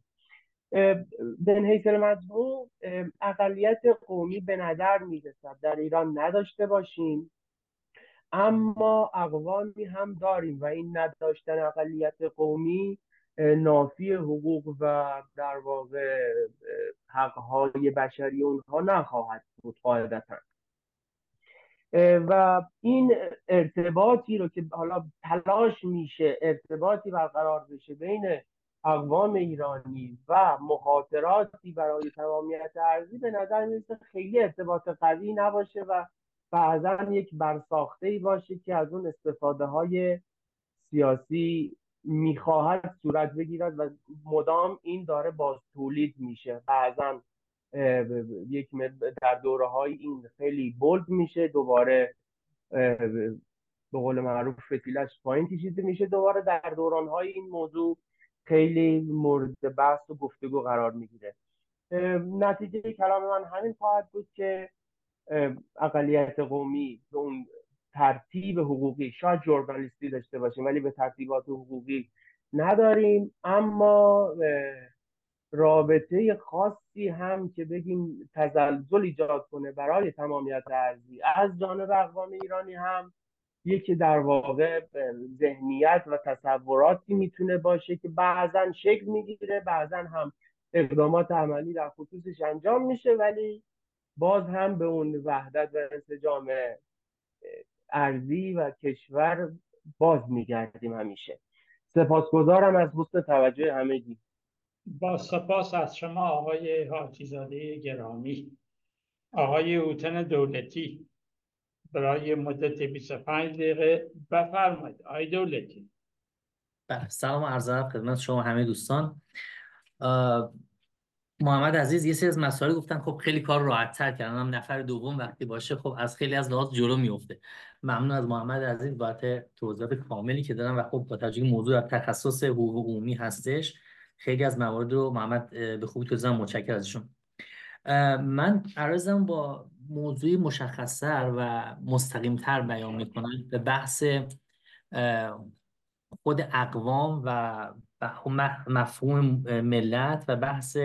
D: به حیث المجموع اقلیت قومی به نظر میرسد در ایران نداشته باشیم، اما اقوامی هم داریم و این نداشتن اقلیت قومی نافی حقوق و در واقع حقهای بشری اونها نخواهد بود قاعدتاً. و این ارتباطی رو که حالا تلاش میشه ارتباطی برقرار بشه بین اقوام ایرانی و مخاطراتی برای تمامیت ارضی، به نظر میرسه خیلی ارتباط قوی نباشه و بعضا یک برساخته‌ای باشه که از اون استفاده های سیاسی میخواهد صورت بگیرد و مدام این داره باز تولید میشه. بعضا یک در دوره های این خیلی بولد میشه، دوباره به قول معروف فتیلش پایین کشیده میشه، دوباره در دوران های این موضوع خیلی مورد بحث و گفتگو قرار میگیره. نتیجه کلام من همین خواهد بود که اقلیت قومی به اون ترتیب حقوقی، شاید ژورنالیستی داشته باشیم ولی به ترتیبات حقوقی نداریم، اما رابطه خاصی هم که بگیم تزلزل ایجاد کنه برای تمامیت ارضی از جانب اقوام ایرانی هم یکی در واقع ذهنیت و تصوراتی میتونه باشه که بعضا شکل میگیره، بعضا هم اقدامات عملی در خصوصش انجام میشه، ولی باز هم به اون وحدت و انسجام ارضی و کشور باز میگردیم همیشه. سپاسگزارم از حسن توجه همگی.
A: با سپاس از شما آقای حاجیزاده گرامی. آقای اوتن دولتی. برای مدت بیست و پنج دقیقه. بفرمایید آقای دولتی.
E: بله، سلام و عرض ادب خدمت شما همه دوستان. محمد عزیز یه سری از مسائل گفتن، خب خیلی کار راحت تر کردن. هم نفر دوم وقتی باشه خب از خیلی از لحاظ جلو میفته. ممنون از محمد عزیز بابت توضیحات کاملی که دادن و خب با توجه به موضوع در تخصص حقوق عمومی هستش، خیلی از موارد رو محمد به خوبی توضیح دادن، متشکرم ازشون. من عرضم با موضوعی مشخص‌تر و مستقیم‌تر بیان می‌کنم به بحث خود اقوام و مفهوم ملت و بحث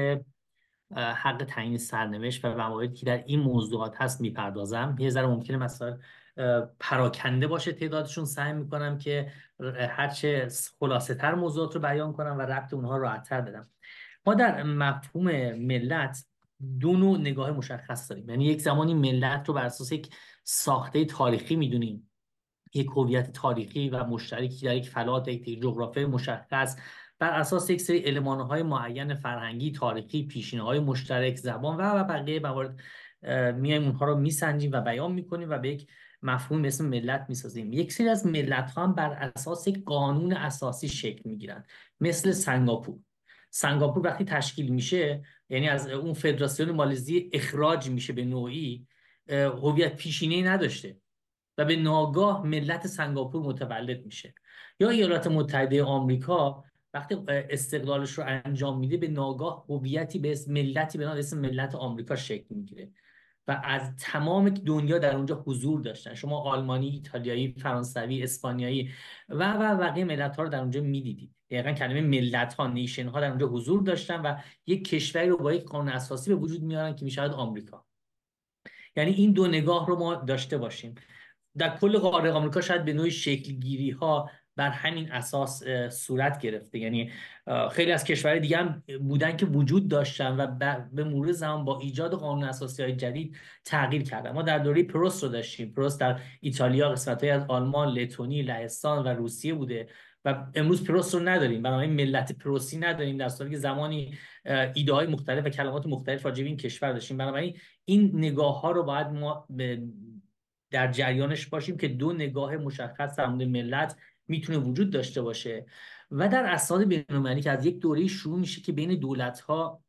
E: حق تعیین سرنوشت و مواردی که در این موضوعات هست میپردازم. یه ذره ممکنه مثلا پراکنده باشه تعدادشون، سعی میکنم که هرچه خلاصه تر موضوعات رو بیان کنم و ربط اونها راحت تر بدم. ما در مفهوم ملت دو نوع نگاه مشخص داریم. یعنی یک زمانی ملت رو بر اساس یک ساخته تاریخی میدونیم، یک هویت تاریخی و مشترکی در یک فلات، یک جغرافیای مشخص، بر اساس یک سری المان‌های معین فرهنگی، تاریخی، پیشینه‌های مشترک، زبان و و بقیه موارد میایم اونها رو میسنجیم و بیان میکنیم و به یک مفهوم اسم ملت میسازیم. یک سری از ملت‌ها هم بر اساس یک قانون اساسی شکل میگیرن، مثل سنگاپور. سنگاپور وقتی تشکیل میشه، یعنی از اون فدراسیون مالزی اخراج میشه به نوعی، هویت پیشینه‌ای نداشته و به ناگاه ملت سنگاپور متولد میشه. یا ایالات متحده آمریکا وقتی استقلالش رو انجام میده، به ناگاه هویتی به اسم ملتی به نام اسم ملت آمریکا شکل میگیره و از تمام دنیا در اونجا حضور داشتن. شما آلمانی، ایتالیایی، فرانسوی، اسپانیایی و و بقیه ملت ها رو در اونجا میدیدید. دقیقاً کلمه ملت ها، نیشن ها در اونجا حضور داشتن و یک کشوری رو با یک قانون اساسی به وجود میارن که میشه آمریکا. یعنی این دو نگاه رو ما داشته باشیم. در کل قاره آمریکا شاید به نوعی شکلگیری ها بر همین اساس صورت گرفته. یعنی خیلی از کشورهای دیگه هم بودن که وجود داشتن و به مرور زمان با ایجاد قانون اساسی های جدید تغییر کردن. ما در دوره پروست رو داشتیم. پروست در ایتالیا، قسمت‌های از آلمان، لتونی، لهستان و روسیه بوده و امروز پروست رو نداریم. بنابراین ملت پروستی نداریم، در صورتی که زمانی ایده های مختلف و کلمات مختلف راجع به این کشور داشتیم. بنابراین این نگاه ها رو باید ما به در جریانش باشیم که دو نگاه مشخص در مورد ملت میتونه وجود داشته باشه و در اسناد بین‌المللی که از یک دوره شروع میشه که بین دولت‌ها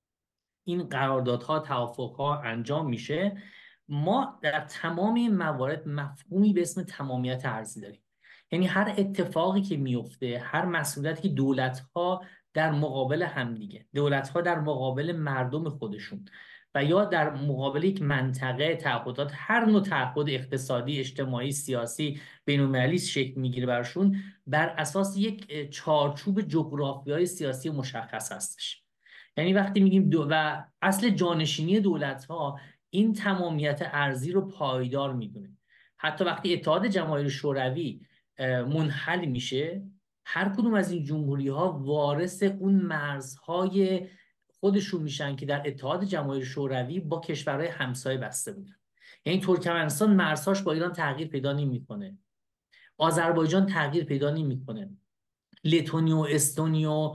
E: این قراردادها، توافق‌ها انجام میشه، ما در تمام این موارد مفهومی به اسم تمامیت ارضی داریم. یعنی هر اتفاقی که میفته، هر مسئولیتی که دولت‌ها در مقابل همدیگه، دولت‌ها در مقابل مردم خودشون و یا در مقابل یک منطقه تعهدات، هر نوع تعهد اقتصادی، اجتماعی، سیاسی بین‌المللی شکل میگیره برشون، بر اساس یک چارچوب جغرافیایی سیاسی مشخص هستش. یعنی وقتی میگیم دو و اصل جانشینی دولت‌ها این تمامیت ارضی رو پایدار میدونه. حتی وقتی اتحاد جماهیر شوروی منحل میشه، هر کدوم از این جمهوری‌ها وارث اون مرزهای خودشون میشن که در اتحاد جماهیر شوروی با کشورهای همسایه بسته بودن. یعنی ترکمنستان مرزهاش با ایران تغییر پیدا نمیکنه، آذربایجان تغییر پیدا نمیکنه، لتونی و استونی و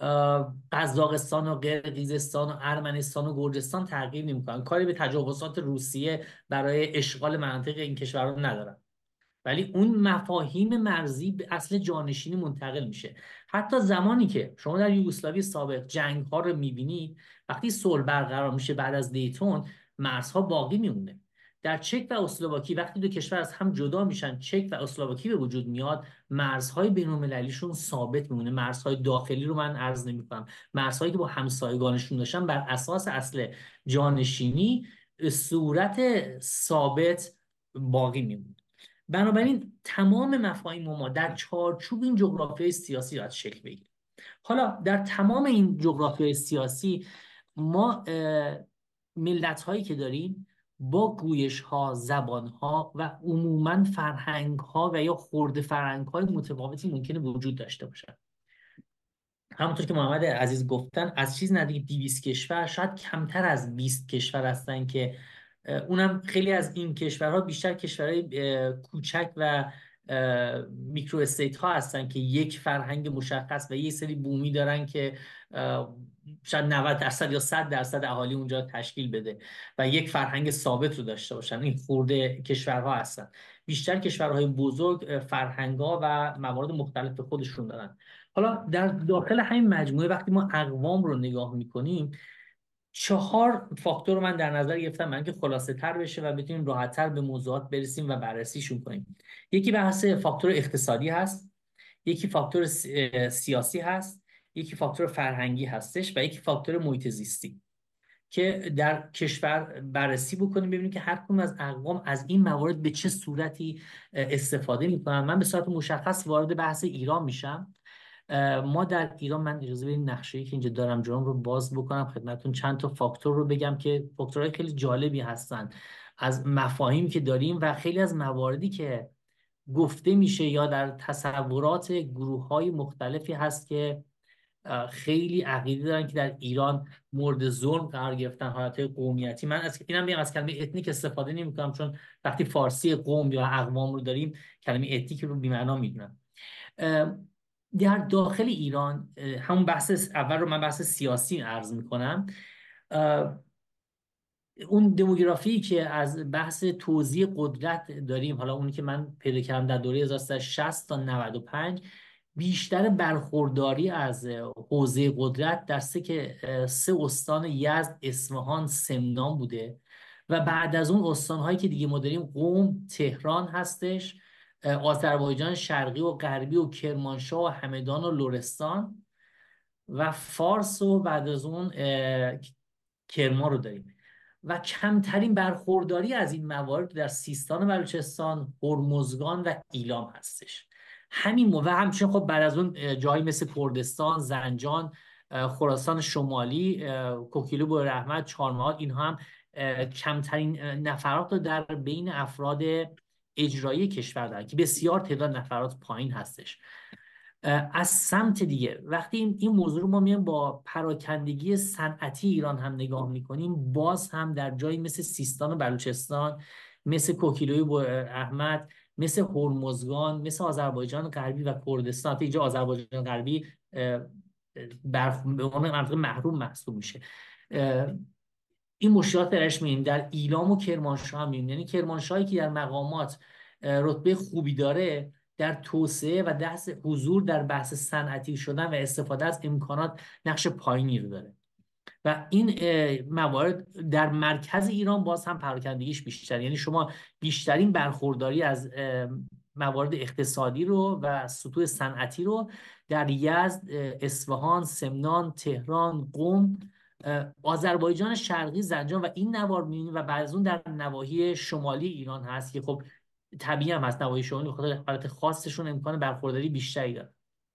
E: قزاقستان و قرقیزستان و ارمنستان و گرجستان تغییر نمیکنن. کاری به تجاوزات روسیه برای اشغال مناطق این کشورها ندارن، ولی اون مفاهیم مرزی به اصل جانشینی منتقل میشه. حتی زمانی که شما در یوگسلاوی سابق جنگ ها رو میبینید، وقتی صلح برقرار میشه بعد از دیتون، مرزها باقی میمونه. در چک و اسلواکی وقتی دو کشور از هم جدا میشن، چک و اسلواکی به وجود میاد، مرزهای بین‌المللیشون ثابت میمونه. مرزهای داخلی رو من عرض نمیکنم، مرزهایی که با همسایگانشون داشتن بر اساس اصل جانشینی صورت ثابت باقی میمونه. بنابراین تمام مفاهیم ما در چارچوب این جغرافیای سیاسی باید شکل بگیره. حالا در تمام این جغرافیای سیاسی ما ملت هایی که داریم با گویش ها، زبان ها و عموما فرهنگ ها و یا خرد فرهنگ های متفاوتی ممکنه وجود داشته باشن. همونطور که محمد عزیز گفتن، از چیز نزدیک دویست کشور، شاید کمتر از بیست کشور هستن که اونم خیلی از این کشورها بیشتر کشورهای کوچک و میکرو استیت ها هستن که یک فرهنگ مشخص و یک سری بومی دارن که شاید نود درصد یا صد درصد اهالی اونجا تشکیل بده و یک فرهنگ ثابت رو داشته باشن. این خورده کشورها هستن. بیشتر کشورهای بزرگ فرهنگ‌ها و موارد مختلف خودشون دارن. حالا در داخل همین مجموعه وقتی ما اقوام رو نگاه میکنیم، چهار فاکتور رو من در نظر گرفتم من که خلاصه تر بشه و بتونیم راحت تر به موضوعات برسیم و بررسیشون کنیم. یکی بحث فاکتور اقتصادی هست، یکی فاکتور سیاسی هست، یکی فاکتور فرهنگی هستش و یکی فاکتور محیط زیستی که در کشور بررسی بکنیم ببینیم که هر کدوم از اقوام از این موارد به چه صورتی استفاده میکنن. من به صورت مشخص وارد بحث ایران میشم. ما در ایران، من اجازه بدید نقشه‌ای که اینجا دارم جلوم رو باز بکنم خدمتتون، چند تا فاکتور رو بگم که فاکتورهای خیلی جالبی هستن از مفاهیمی که داریم و خیلی از مواردی که گفته میشه یا در تصورات گروه‌های مختلفی هست که خیلی عقیده دارن که در ایران مورد ظلم قرار گرفتن، حالتهای قومیتی. من از اینم میگم از کلمه اتنیک استفاده نمی‌کنم، چون وقتی فارسی قوم یا اقوام رو داریم کلمه اتنیک رو بی‌معنا میدونم. در داخل ایران همون بحث اول رو من بحث سیاسی عرض میکنم. اون دموگرافی که از بحث توزیع قدرت داریم، حالا اونی که من پیدا کردم در دوره هزار و سیصد و شصت تا نود و پنج، بیشتر برخورداری از حوزه قدرت در سه که سه استان یزد، اصفهان، سمنان بوده و بعد از اون استان‌هایی که دیگه ما داریم قم، تهران هستش، آذربایجان شرقی و غربی و کرمانشاه و همدان و لرستان و فارس و بعد از اون کرمان رو داریم و کمترین برخورداری از این موارد در سیستان و بلوچستان، هرمزگان و ایلام هستش. همین موقع همچنین خب بعد از اون جایی مثل کردستان، زنجان، خراسان شمالی، کوکیلو، بوررحمت، چهارمحال، اینها هم کمترین نفرات رو در بین افراد اجرایی کشور دارن که بسیار تعداد نفرات پایین هستش. از سمت دیگه وقتی این موضوع رو ما میایم با پراکندگی صنعتی ایران هم نگاه میکنیم، باز هم در جایی مثل سیستان و بلوچستان، مثل کوکیلوی بوررحمت، مثل هرمزگان، مثل آذربایجان غربی و کردستان، تا اینجا آذربایجان غربی به عنوان منطقه محروم محسوب میشه، این مشکلات درش می‌بینیم. در ایلام و کرمانشاه هم می‌بینیم، یعنی کرمانشاهی که در مقامات رتبه خوبی داره در توسعه و دست حضور در بحث صنعتی شدن و استفاده از امکانات نقش پایینی رو داره و این موارد در مرکز ایران باز هم پراکندگیش بیشتر، یعنی شما بیشترین برخورداری از موارد اقتصادی رو و سطوح صنعتی رو در یزد، اصفهان، سمنان، تهران، قم، آذربایجان شرقی، زنجان و این نوار می‌بینید و بعد از اون در نواحی شمالی ایران هست که خب طبیعی هم هست، نواحی شمالی بخاطر حالت خاصشون امکان برخورداری بیشتری داره.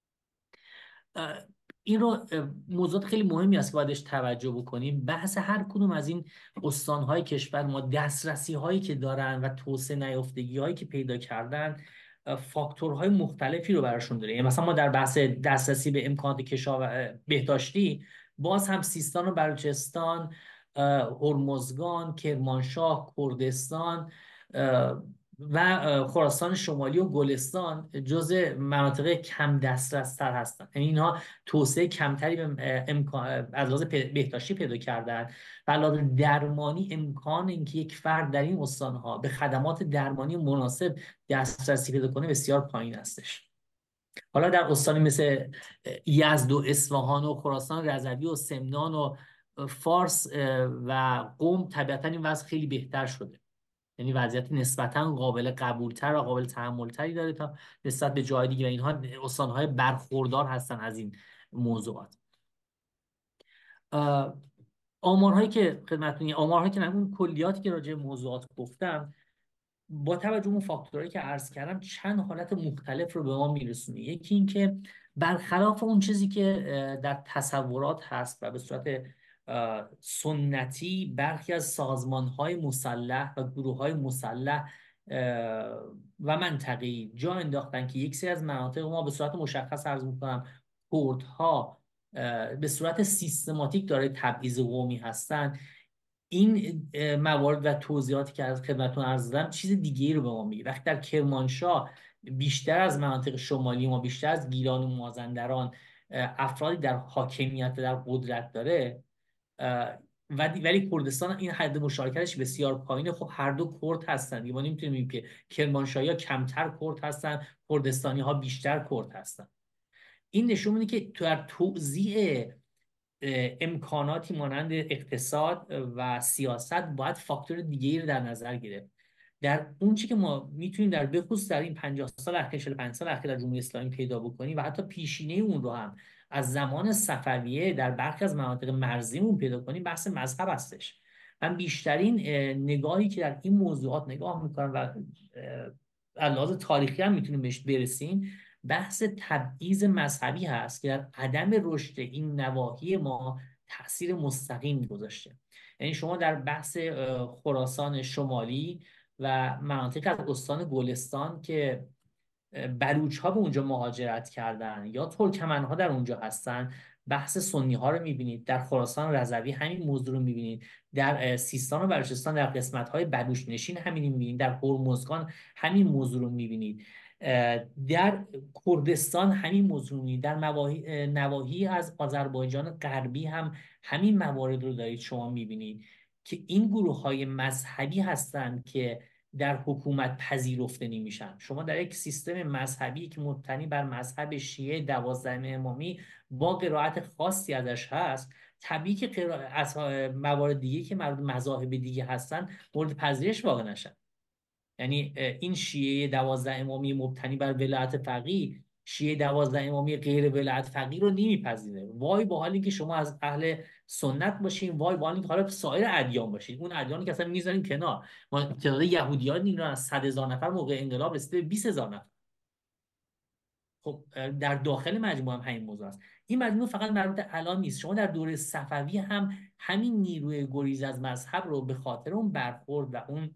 E: این رو موضوعات خیلی مهمی است که بایدش توجه بکنیم. بحث هر کدوم از این استان‌های کشور ما دسترسی‌هایی که دارن و توسعه نیافتگی‌هایی که پیدا کردن فاکتورهای مختلفی رو براشون داره. یعنی مثلا ما در بحث دسترسی به امکانات کشاورزی بهداشتی باز هم سیستان و بلوچستان، هرمزگان، کرمانشاه، کردستان و خراسان شمالی و گلستان جزء مناطق کم دسترس تر هستند. یعنی اینها توسعه کمتری به امکان از لحاظ بهداشتی پیدا کردن و علاوه درمانی امکان اینکه یک فرد در این استانها به خدمات درمانی مناسب دسترسی پیدا کنه بسیار پایین هستش. حالا در استانی مثل یزد و اصفهان و خراسان رضوی و سمنان و فارس و قم طبیعتاً این وضع خیلی بهتر شده، یعنی وضعیت نسبتاً قابل قبولتر و قابل تحملتری داره تا نسبت به جای دیگه و اینها استانهای برخوردار هستن از این موضوعات. آمارهایی که خدمتتون آمارهایی که من اون کلیاتی که راجع به موضوعات گفتم با توجه اون فاکتورهایی که عرض کردم چند حالت مختلف رو به ما میرسونه. یکی این که برخلاف اون چیزی که در تصورات هست و به صورت سنتی برخی از سازمان‌های مسلح و گروه‌های مسلح و منطقه‌ای جا انداختن که یک سری از مناطق ما به صورت مشخص عرض می‌کنم کردها به صورت سیستماتیک داره تبعیض قومی هستن. این موارد و توضیحاتی که از خدمتتون عرض دادم چیز دیگه‌ای رو به ما میگه. وقتی در کرمانشاه بیشتر از مناطق شمالی ما، بیشتر از گیلان و مازندران افرادی در حاکمیت و در قدرت داره، ولی ولی کردستان این حد مشارکتش بسیار پایینه. خب هر دو کرد هستن، ما نمیتونیم بگیم که کرمانشاهی ها کمتر کرد هستن، کردستانی ها بیشتر کرد هستن. این نشون میده که تو در توزیع امکاناتی مانند اقتصاد و سیاست باید فاکتور دیگه‌ای رو در نظر گرفت. در اون چی که ما میتونیم در بخصوص در این پنجاه سال اخیر، چهل و پنج سال اخیر در جمهوری اسلامی پیدا بکنیم و حتی پیشینه اون رو هم از زمان صفویه در برخی از مناطق مرزیمون پیدا کنیم، بحث مذهب هستش. من بیشترین نگاهی که در این موضوعات نگاه میکنم و از لحاظ تاریخی هم میتونیم بهش برسیم، بحث تبعیض مذهبی هست که در عدم رشد این نواحی ما تأثیر مستقیم گذاشته. یعنی شما در بحث خراسان شمالی و مناطق از استان گلستان که بلوچ ها به اونجا مهاجرت کردن یا ترکمن ها در اونجا هستن، بحث سنی ها رو میبینید. در خراسان رضوی همین موضوع رو میبینید. در سیستان و بلوچستان در قسمت های بلوچ نشین همین میبینید. در هرمزگان همین موضوع رو میبینید. در کردستان همین موضوع رو میبینید. در نواحی, نواحی از آذربایجان غربی هم همین موارد رو دارید شما میبینید که این گروه های مذهبی هستند که در حکومت پذیرفته نمیشن. شما در یک سیستم مذهبی که مبتنی بر مذهب شیعه دوازدهم امامی با قرائت خاصی ازش هست، طبیعی که از موارد دیگه که مربوط مذاهب دیگه هستن مورد پذیرش واقع نشن. یعنی این شیعه دوازده امامی مبتنی بر ولایت فقیه شیعه دوازده امامی غیر ولایت فقیه رو نمیپذیره. وای با حالی که شما از اهل سنت باشین، وای با حالی که حالا سایر ادیان باشین، اون ادیانی که اصلا میذاریم کنار. ما تعداد یهودیان ایران از صد هزار نفر موقع انقلاب رسیده به بیست هزار نفر. خب در داخل مجموعه هم همین موضوع است. این مجموعه فقط مربوط الان نیست. شما در دوره صفوی هم همین نیروی گریز از مذهب رو به خاطر اون برخورد و اون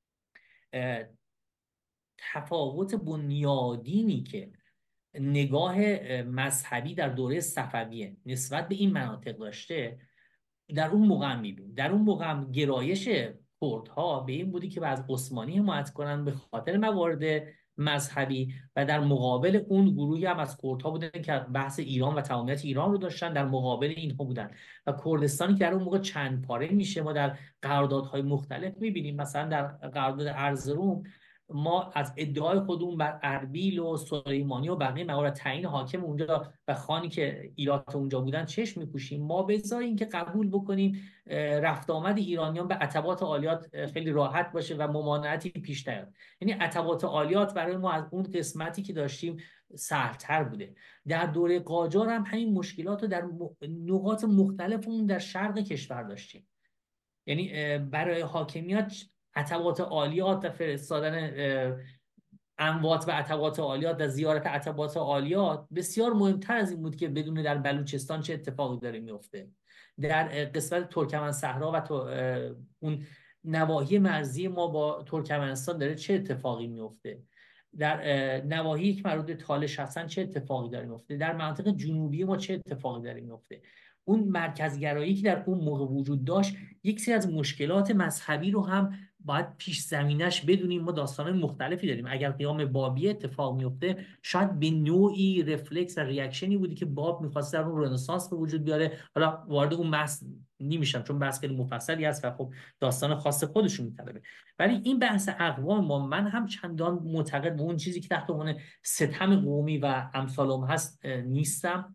E: تفاوت بنیادینی که نگاه مذهبی در دوره صفویه نسبت به این مناطق داشته، در اون موقع هم میبینیم. در اون موقع هم گرایش کردها به این بودی که از عثمانی حمایت کنن به خاطر موارد مذهبی و در مقابل اون گروهی هم از کردها بودن که بحث ایران و تمامیت ایران رو داشتن، در مقابل اینها بودن. و کردستانی که در اون موقع چند پاره میشه، ما در قراردادهای مختلف میبینیم. مثلا در قرارداد ارزروم ما از ادعای خودمون بر اربیل و سلیمانی و بقیه موارد تعیین حاکم اونجا و خانی که ایرات اونجا بودن چشم میپوشیم. ما به ازای اینکه قبول بکنیم رفت آمد ایرانیان به عتبات عالیات خیلی راحت باشه و ممانعتی پیش نیاد، یعنی عتبات عالیات برای ما از اون قسمتی که داشتیم سهل‌تر بوده. در دوره قاجار هم همین مشکلات رو در نقاط مختلف اون در شرق کشور داشتیم. یعنی برای حاکمیت عتبات عالیات و فرستادن اموات و عتبات عالیات و زیارت عتبات عالیات بسیار مهمتر از این بود که بدون در بلوچستان چه اتفاقی داره میفته، در قسمت ترکمن صحرا و اون نواحی مرزی ما با ترکمنستان داره چه اتفاقی میفته، در نواحی که مربوط به تالش هستن چه اتفاقی داره میفته، در مناطق جنوبی ما چه اتفاقی داره میفته. اون مرکزگرایی که در اون موقع وجود داشت یک سری از مشکلات مذهبی رو هم باید پیش زمینش بدونیم. ما داستان مختلفی داریم. اگر قیام بابی اتفاق میفته شاید به نوعی رفلکس و ریاکشنی بودی که باب میخواست در اون رنسانس به وجود بیاره. حالا وارد اون بحث نمیشم چون بحث خیلی مفصلی است و خب داستان خاص خودشون میطلبه. ولی این بحث اقوام ما، من هم چندان معتقد به اون چیزی که تحت عنوان ستم قومی و امثالهم هست نیستم.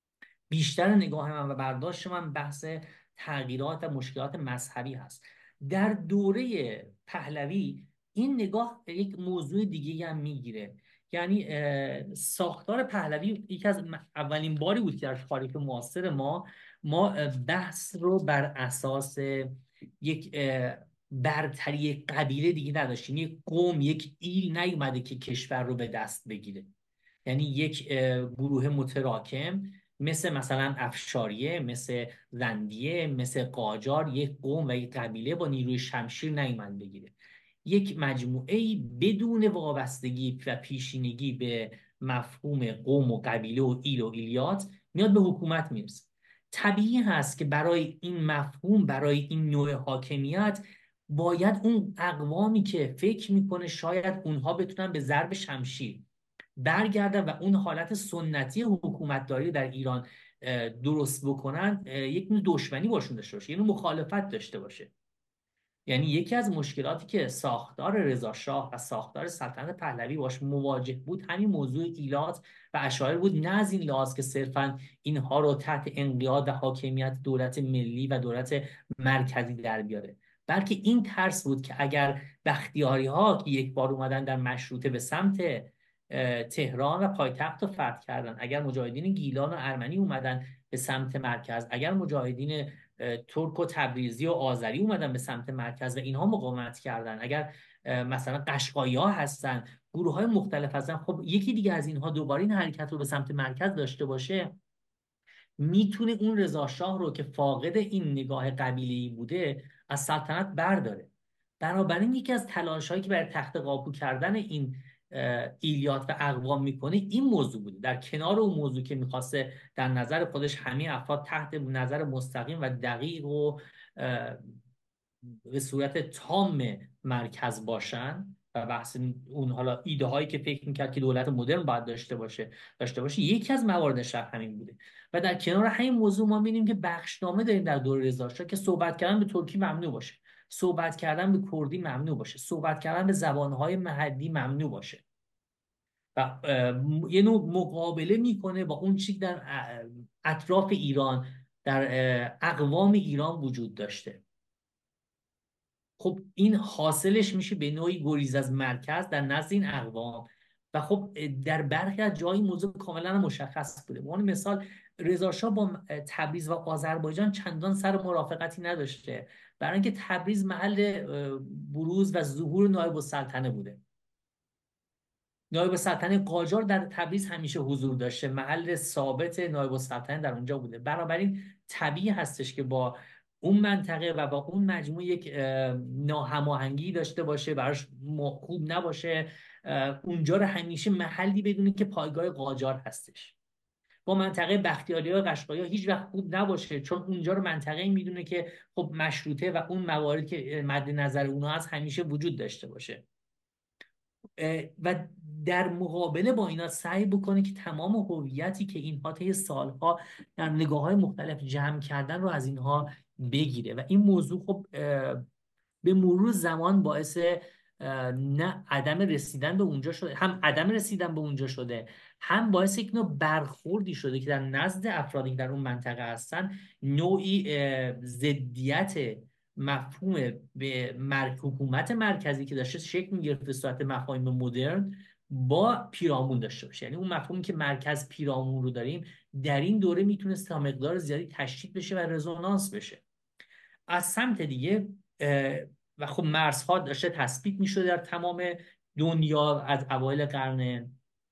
E: بیشتر نگاه من و برداشت من بحث تغییرات و مشکلات مذهبی هست. در دوره پهلوی این نگاه یک موضوع دیگه هم میگیره. یعنی ساختار پهلوی یکی از اولین باری بود که در تاریخ معاصر ما ما بحث رو بر اساس یک برتری قبیله دیگه نداشتیم. یک قوم، یک ایل نیومده که کشور رو به دست بگیره. یعنی یک گروه متراکم مثل مثلا افشاریه، مثل زندیه، مثل قاجار، یک قوم و یک قبیله با نیروی شمشیر نیامد بگیره. یک مجموعه بدون وابستگی و پیشینگی به مفهوم قوم و قبیله و ایل و ایلیات میاد به حکومت میرسه. طبیعی هست که برای این مفهوم، برای این نوع حاکمیت باید اون اقوامی که فکر میکنه شاید اونها بتونن به ضرب شمشیر برگردن و اون حالت سنتی حکومتداری در ایران درست بکنن، یک نوع دشمنی باشون داشته باشه، یک نوع مخالفت داشته باشه. یعنی یکی از مشکلاتی که ساختار رضا شاه و ساختار سلطنت پهلوی باش مواجه بود همین موضوع ایلات و اشایر بود، نه از این لحاظ که صرفا اینها رو تحت انقیاد و حاکمیت دولت ملی و دولت مرکزی در بیاره، بلکه این ترس بود که اگر بختیاری ها که یک بار اومدن در مشروطه به سمت تهران و پایتخت رو فتح کردن، اگر مجاهدین گیلان و ارمنی اومدن به سمت مرکز، اگر مجاهدین ترک و تبریزی و آذری اومدن به سمت مرکز و اینها مقاومت کردن، اگر مثلا قشقایی‌ها هستن، گروه‌های مختلف هستن، خب یکی دیگه از اینها دوباره این حرکت رو به سمت مرکز داشته باشه، میتونه اون رضا شاه رو که فاقد این نگاه قبیله‌ای بوده از سلطنت برداره. بنابراین یکی از تلاش‌هایی که برای تخت قاپو کردن این ایلیات و اقوام میکنه این موضوع بوده، در کنار اون موضوع که میخواسته در نظر خودش همه افراد تحت نظر مستقیم و دقیق و به صورت تام مرکز باشن و بحث اون حالا ایده هایی که فکر میکرد که دولت مدرن باید داشته باشه داشته باشه یکی از موارد شرح همین بوده. و در کنار همین موضوع ما می‌بینیم که بخشنامه داریم در دوره رضا شاه که صحبت کردن به ترکی ممنوع باشه، صحبت کردن به کردی ممنوع باشه، صحبت کردن به زبانهای محلی ممنوع باشه و یه نوع مقابله میکنه با اون چیزی در اطراف ایران در اقوام ایران وجود داشته. خب این حاصلش میشه به نوعی گریز از مرکز در نزد این اقوام و خب در برخی از جایی موضوع کاملا مشخص بوده. به عنوان مثال رضا شاه با تبریز و آذربایجان چندان سر مرافقتی نداشته، برای اینکه تبریز محل بروز و ظهور نایب السلطنه بوده. نایب السلطنه قاجار در تبریز همیشه حضور داشته، محل ثابت نایب السلطنه در اونجا بوده. بنابراین طبیعی هستش که با اون منطقه و با اون مجموعه یک ناهماهنگی داشته باشه، براش خوب نباشه اونجا رو همیشه محلی بدونه که پایگاه قاجار هستش. با منطقه بختیاری‌ها و قشقایی‌ها هیچ وقت خوب نباشه، چون اونجا رو منطقه‌ای میدونه که خب مشروطه و اون مواردی که مد نظر اونها هست همیشه وجود داشته باشه و در مقابله با اینا سعی بکنه که تمام هویتی که اینها طی سالها در نگاه‌های مختلف جمع کردن رو از اینها بگیره. و این موضوع خب به مرور زمان باعث نه عدم رسیدن به اونجا شده، هم عدم رسیدن به اونجا شده، هم باعث یک نوع برخوردی شده که در نزد افرادی که در اون منطقه هستن نوعی ضدیت مفهوم به مرک حکومت مرکزی که داشته شکل می‌گرفت به صورت مفاهیم مدرن با پیرامون داشته باشه. یعنی اون مفهومی که مرکز پیرامون رو داریم در این دوره میتونست تا مقدار زیادی تشدید بشه و رزونانس بشه. از سمت دیگه و خب مرزها داشته تثبیت میشده در تمام دنیا از اوایل قرن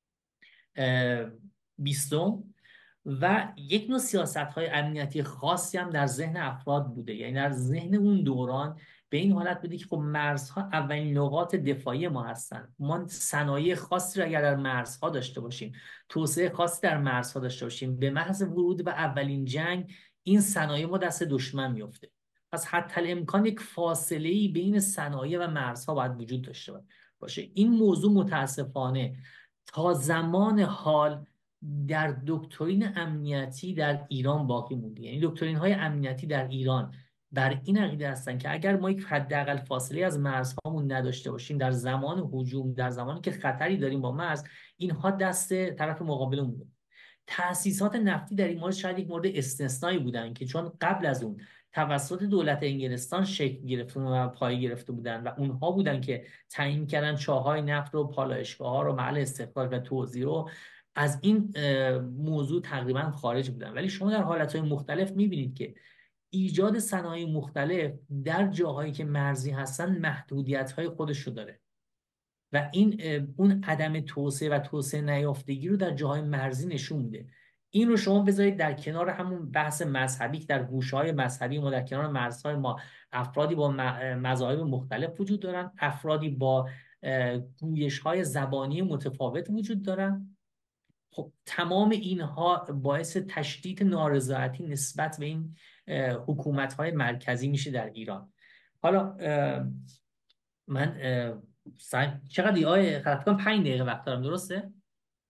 E: بیستم و یک نوع سیاست‌های امنیتی خاصی هم در ذهن افراد بوده. یعنی در ذهن اون دوران به این حالت بوده که خب مرزها اولین نقاط دفاعی ما هستن، ما صنایع خاصی را اگر در مرزها داشته باشیم، توسعه خاصی در مرزها داشته باشیم، به محض ورود به اولین جنگ این صنایع ما دست دشمن میفته. پس حتی الامکان یک فاصله‌ای بین صنایع و مرزها باید وجود داشته باشه. این موضوع متاسفانه تا زمان حال در دکترین امنیتی در ایران باقی مونده. یعنی دکترین های امنیتی در ایران بر این عقیده هستن که اگر ما یک حداقل فاصله از مرزهامون نداشته باشیم در زمان هجوم، در زمانی که خطری داریم با مرز، اینها دست طرف مقابلمون بود. تأسیسات نفتی در این مورد شاید یک مورد استثنایی بودن که چون قبل از اون توسط دولت انگلستان شکل گرفته و پای گرفته بودن و اونها بودن که تعیین کردن چاهای نفت رو، پالایشگاه‌ها رو، محل استخراج و توزیع رو، از این موضوع تقریبا خارج بودن. ولی شما در حالتهای مختلف میبینید که ایجاد صنایع مختلف در جاهایی که مرزی هستن محدودیت‌های خودش رو داره و این اون عدم توسعه و توسعه نیافتگی رو در جاهای مرزی نشون میده. این رو شما بذارید در کنار همون بحث مذهبی که در گوشه‌های مذهبی ما، در کنار مرزهای ما افرادی با مذاهب مختلف وجود دارن، افرادی با گویش‌های زبانی متفاوت وجود دارن. خب تمام اینها باعث تشدید نارضایتی نسبت به این حکومت‌های مرکزی میشه در ایران. حالا من چقدر آیه خلاص کنم پنج دقیقه وقت دارم، درسته؟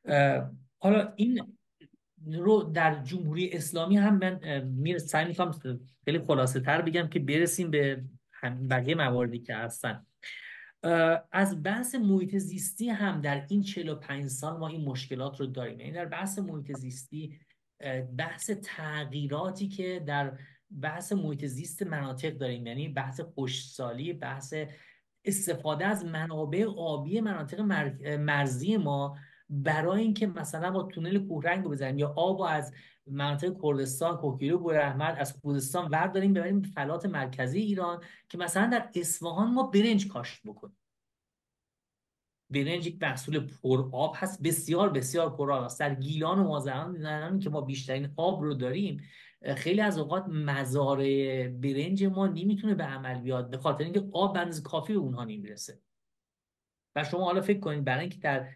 E: حالا این رو در جمهوری اسلامی هم من می سعی میکنم خیلی خلاصه تر بگم که برسیم به بقیه مواردی که هستن. از بحث محیط زیستی هم در این چهل و پنج سال ما این مشکلات رو داریم. یعنی در بحث محیط زیستی بحث تغییراتی که در بحث محیط زیست مناطق داریم، یعنی بحث خشکسالی، بحث استفاده از منابع آبی مناطق مرزی ما برای اینکه مثلا با تونل کوهرنگ رو بزنیم یا آب از مناطق کردستان، کوکیلو، بوراحمد از خوزستان ورداریم ببریم به فلات مرکزی ایران که مثلا در اصفهان ما برنج کاشت بکنیم. برنج یک محصول پر آب هست، بسیار بسیار پر آب است. در گیلان و مازندران که ما بیشترین آب رو داریم، خیلی از اوقات مزارع برنج ما نمیتونه به عمل بیاد به خاطر اینکه آب به اندازه کافی به اونها نمیرسه. و شما حالا فکر کنید برای اینکه در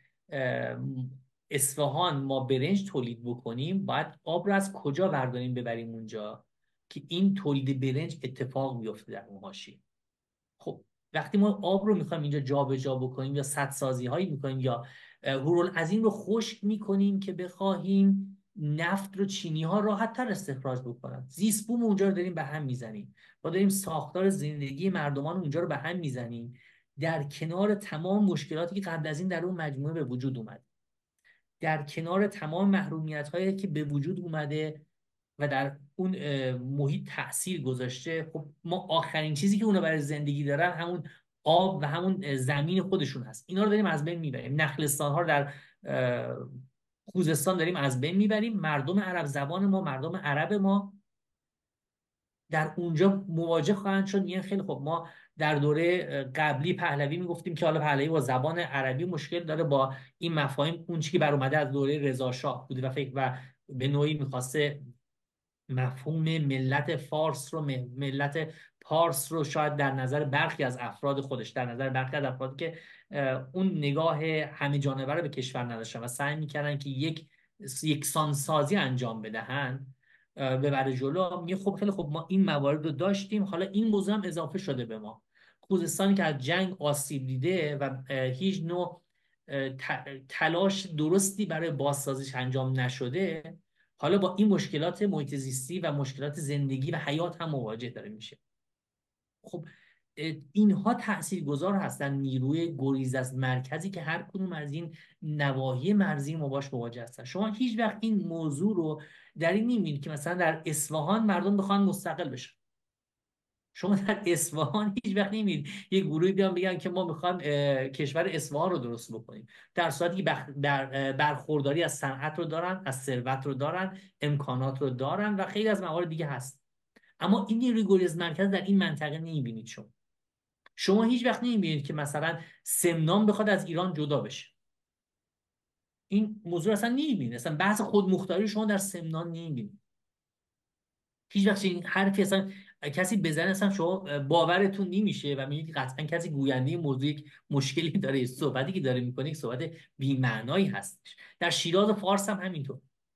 E: اصفهان ما برنج تولید بکنیم باید آب رو از کجا برداریم ببریم اونجا که این تولید برنج اتفاق بیفته در اون حاشیه. خب وقتی ما آب رو میخوایم اینجا جابجا بکنیم یا سدسازی هایی میکنیم یا هورالعظیم رو خشک میکنیم که بخواهیم نفت رو چینی ها راحت تر استخراج بکنن، زیست بوم اونجا رو داریم به هم میزنیم، ما داریم ساختار زندگی مردمان اونجا رو به هم میزنیم، در کنار تمام مشکلاتی که قبل از این در اون مجموعه به وجود اومد، در کنار تمام محرومیت هایی که به وجود اومده و در اون محیط تأثیر گذاشته. خب ما آخرین چیزی که اونا برای زندگی دارن همون آب و همون زمین خودشون هست. اینا رو داریم از بین میبریم. نخلستان ها رو در خوزستان داریم از بین میبریم. مردم عرب زبان ما، مردم عرب ما در اونجا مواجه خواهند شد. میگن خیلی خب ما در دوره قبلی پهلوی میگفتیم که حالا پهلوی با زبان عربی مشکل داره، با این مفاهیم اون چیزی که بر اومده از دوره رضا شاه بوده و فکر و به نوعی میخواسته مفهوم ملت فارس رو، ملت پارس رو شاید در نظر برخی از افراد خودش، در نظر برخی از افرادی که اون نگاه همه جانبه رو به کشور نداشتن و سعی میکردن که یک یکسان سازی انجام بدهن ببره جلو، میگه خب خیلی خب ما این موارد رو داشتیم، حالا این موضوع هم اضافه شده به ما. خوزستانی که از جنگ آسیب دیده و هیچ نوع تلاش درستی برای بازسازیش انجام نشده، حالا با این مشکلات محیط زیستی و مشکلات زندگی و حیات هم مواجه داره میشه. خب اینها تاثیرگذار هستن نیروی گریز از مرکزی که هر کدوم از این نواحی مرزی ما باش مواجه هستن. شما هیچ وقت این موضوع رو در این نمیبینید که مثلا در اصفهان مردم بخوان مستقل بشن. شما در اصفهان هیچ وقت نمیبینید یه گروهی بیان بگن که ما میخوایم کشور اصفهان رو درست بکنیم، در صورتی که بخ... در برخورداری از صنعت رو دارن، از ثروت رو دارن، امکانات رو دارن و خیلی از موارد دیگه هست. اما این نیروی گریز مرکز در این منطقه نمیبینید. شما شما هیچ وقت نمیبینید که مثلا سمنان بخواد از ایران جدا بشه. این موضوع اصلا نمیبینید. اصلا بحث خودمختاری شما در سمنان نمیبینید. هیچ وقت این حرفی اصلا کسی بزنه اصلا شما باورتون نمیشه و میگید قطعا کسی گوینده موضوع یک مشکلی داره، صحبتی که داره میکنه یک صحبت بی‌معنایی هستش. در شیراز و فارس هم همینطور.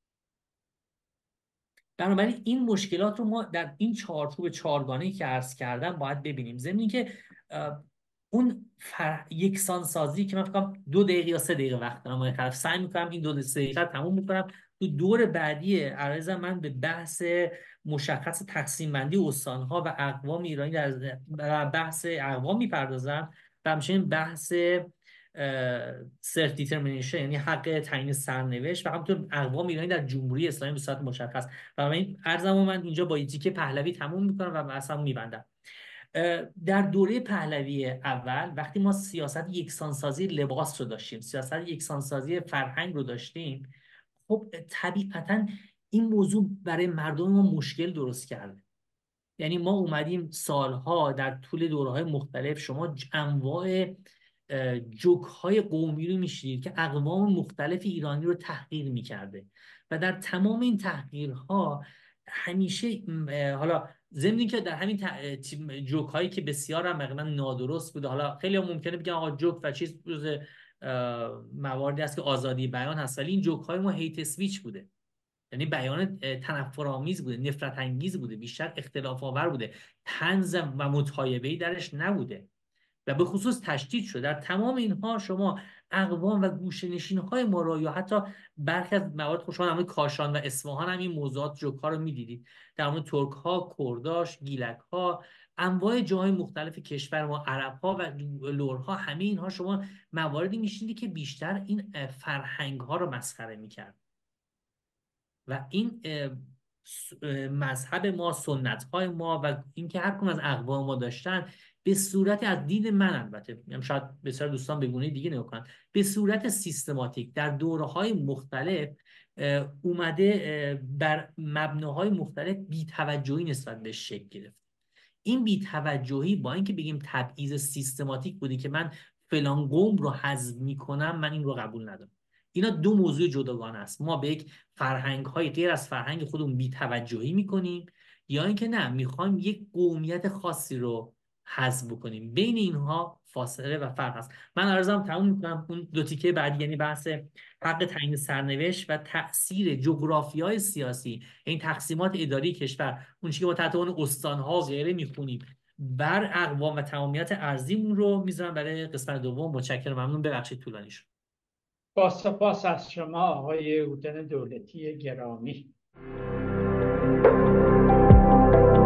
E: بنابراین این مشکلات رو ما در این چارچوب چهارگانه‌ای که عرض کردم باید ببینیم. ضمن که اون فر... یکسان سازی که من فکر کنم دو دقیقه یا سه دقیقه وقت دارم، من طرف سعی می‌کنم این دو سه دقیقه تموم می‌کنم. تو دور بعدی عرض من به بحث مشخص تقسیم بندی استان‌ها و اقوام ایرانی در بحث اقوام می‌پردازم و همچنین بحث سلف دیترمینیشن یعنی حق تعیین سرنوشت و همونطور اقوام ایرانی در جمهوری اسلامی به صورت مشخص. و این عرضمو من اینجا با تیکه پهلوی تموم می‌کنم و اصلا می‌بندم. در دوره پهلوی اول وقتی ما سیاست یکسانسازی لباس رو داشتیم، سیاست یکسانسازی فرهنگ رو داشتیم، خب طبیعتاً این موضوع برای مردم ما مشکل درست کرده. یعنی ما اومدیم سالها در طول دوره‌های مختلف شما انواع جوک‌های قومی رو می‌شنید که اقوام مختلف ایرانی رو تحقیر می‌کرده و در تمام این تحقیرها همیشه حالا ضمن که در همین جوک هایی که بسیار هم مقدار نادرست بوده، حالا خیلی هم ممکنه بگن آقا جوک و چیز روز مواردی است که آزادی بیان هست، ولی این جوک های ما هیت اسپیچ بوده، یعنی بیان تنفرآمیز بوده، نفرت انگیز بوده، بیشتر اختلاف آور بوده، طنز و متایبه‌ای درش نبوده و به خصوص تشدید شده. در تمام اینها شما اقوام و گوشه‌نشین های ما رو، یا حتی برخی از موارد خوشان همون کاشان و اصفهان هم این موضوعات جوکا رو میدیدید، در مورد ترک ها، کرداش، گیلک ها، انواع جاهای مختلف کشور ما، عرب ها و لورها، همه اینها شما مواردی میشیدی که بیشتر این فرهنگ ها رو مسخره میکرد و این مذهب ما، سنت های ما و اینکه هر کدوم از اقوام ما داشتن به صورت، از دید من البته، شاید بسیار دوستان به گونه دیگه نگاه کنن، به صورت سیستماتیک در دوره‌های مختلف اومده بر مبناهای مختلف بی‌توجهی نسبت به شکل گرفت. این بی‌توجهی با اینکه بگیم تبعیض سیستماتیک بودی که من فلان قوم رو حذف میکنم، من این رو قبول ندارم. اینا دو موضوع جداگانه است. ما به یک فرهنگ های غیر از فرهنگ خودمون بی‌توجهی میکنیم، یا اینکه نه، میخوایم یک قومیت خاصی رو حذف بکنیم. بین اینها فاصله و فرق است. من عرضم تموم میکنم. اون دو تیکه بعدی یعنی بحث حق تعیین سرنوشت و تأثیر جغرافیای سیاسی، این تقسیمات اداری کشور، اون چیزی که ما تحت عنوان استان‌ها و غیره میخونیم، بر اقوام و تمامیت ارضیمون رو میذارم برای قسمت دوم. متشکرم، ممنون، ببخشید طولانی شد.
A: با سپاس از شما آقای هوتن دولتی گرامی.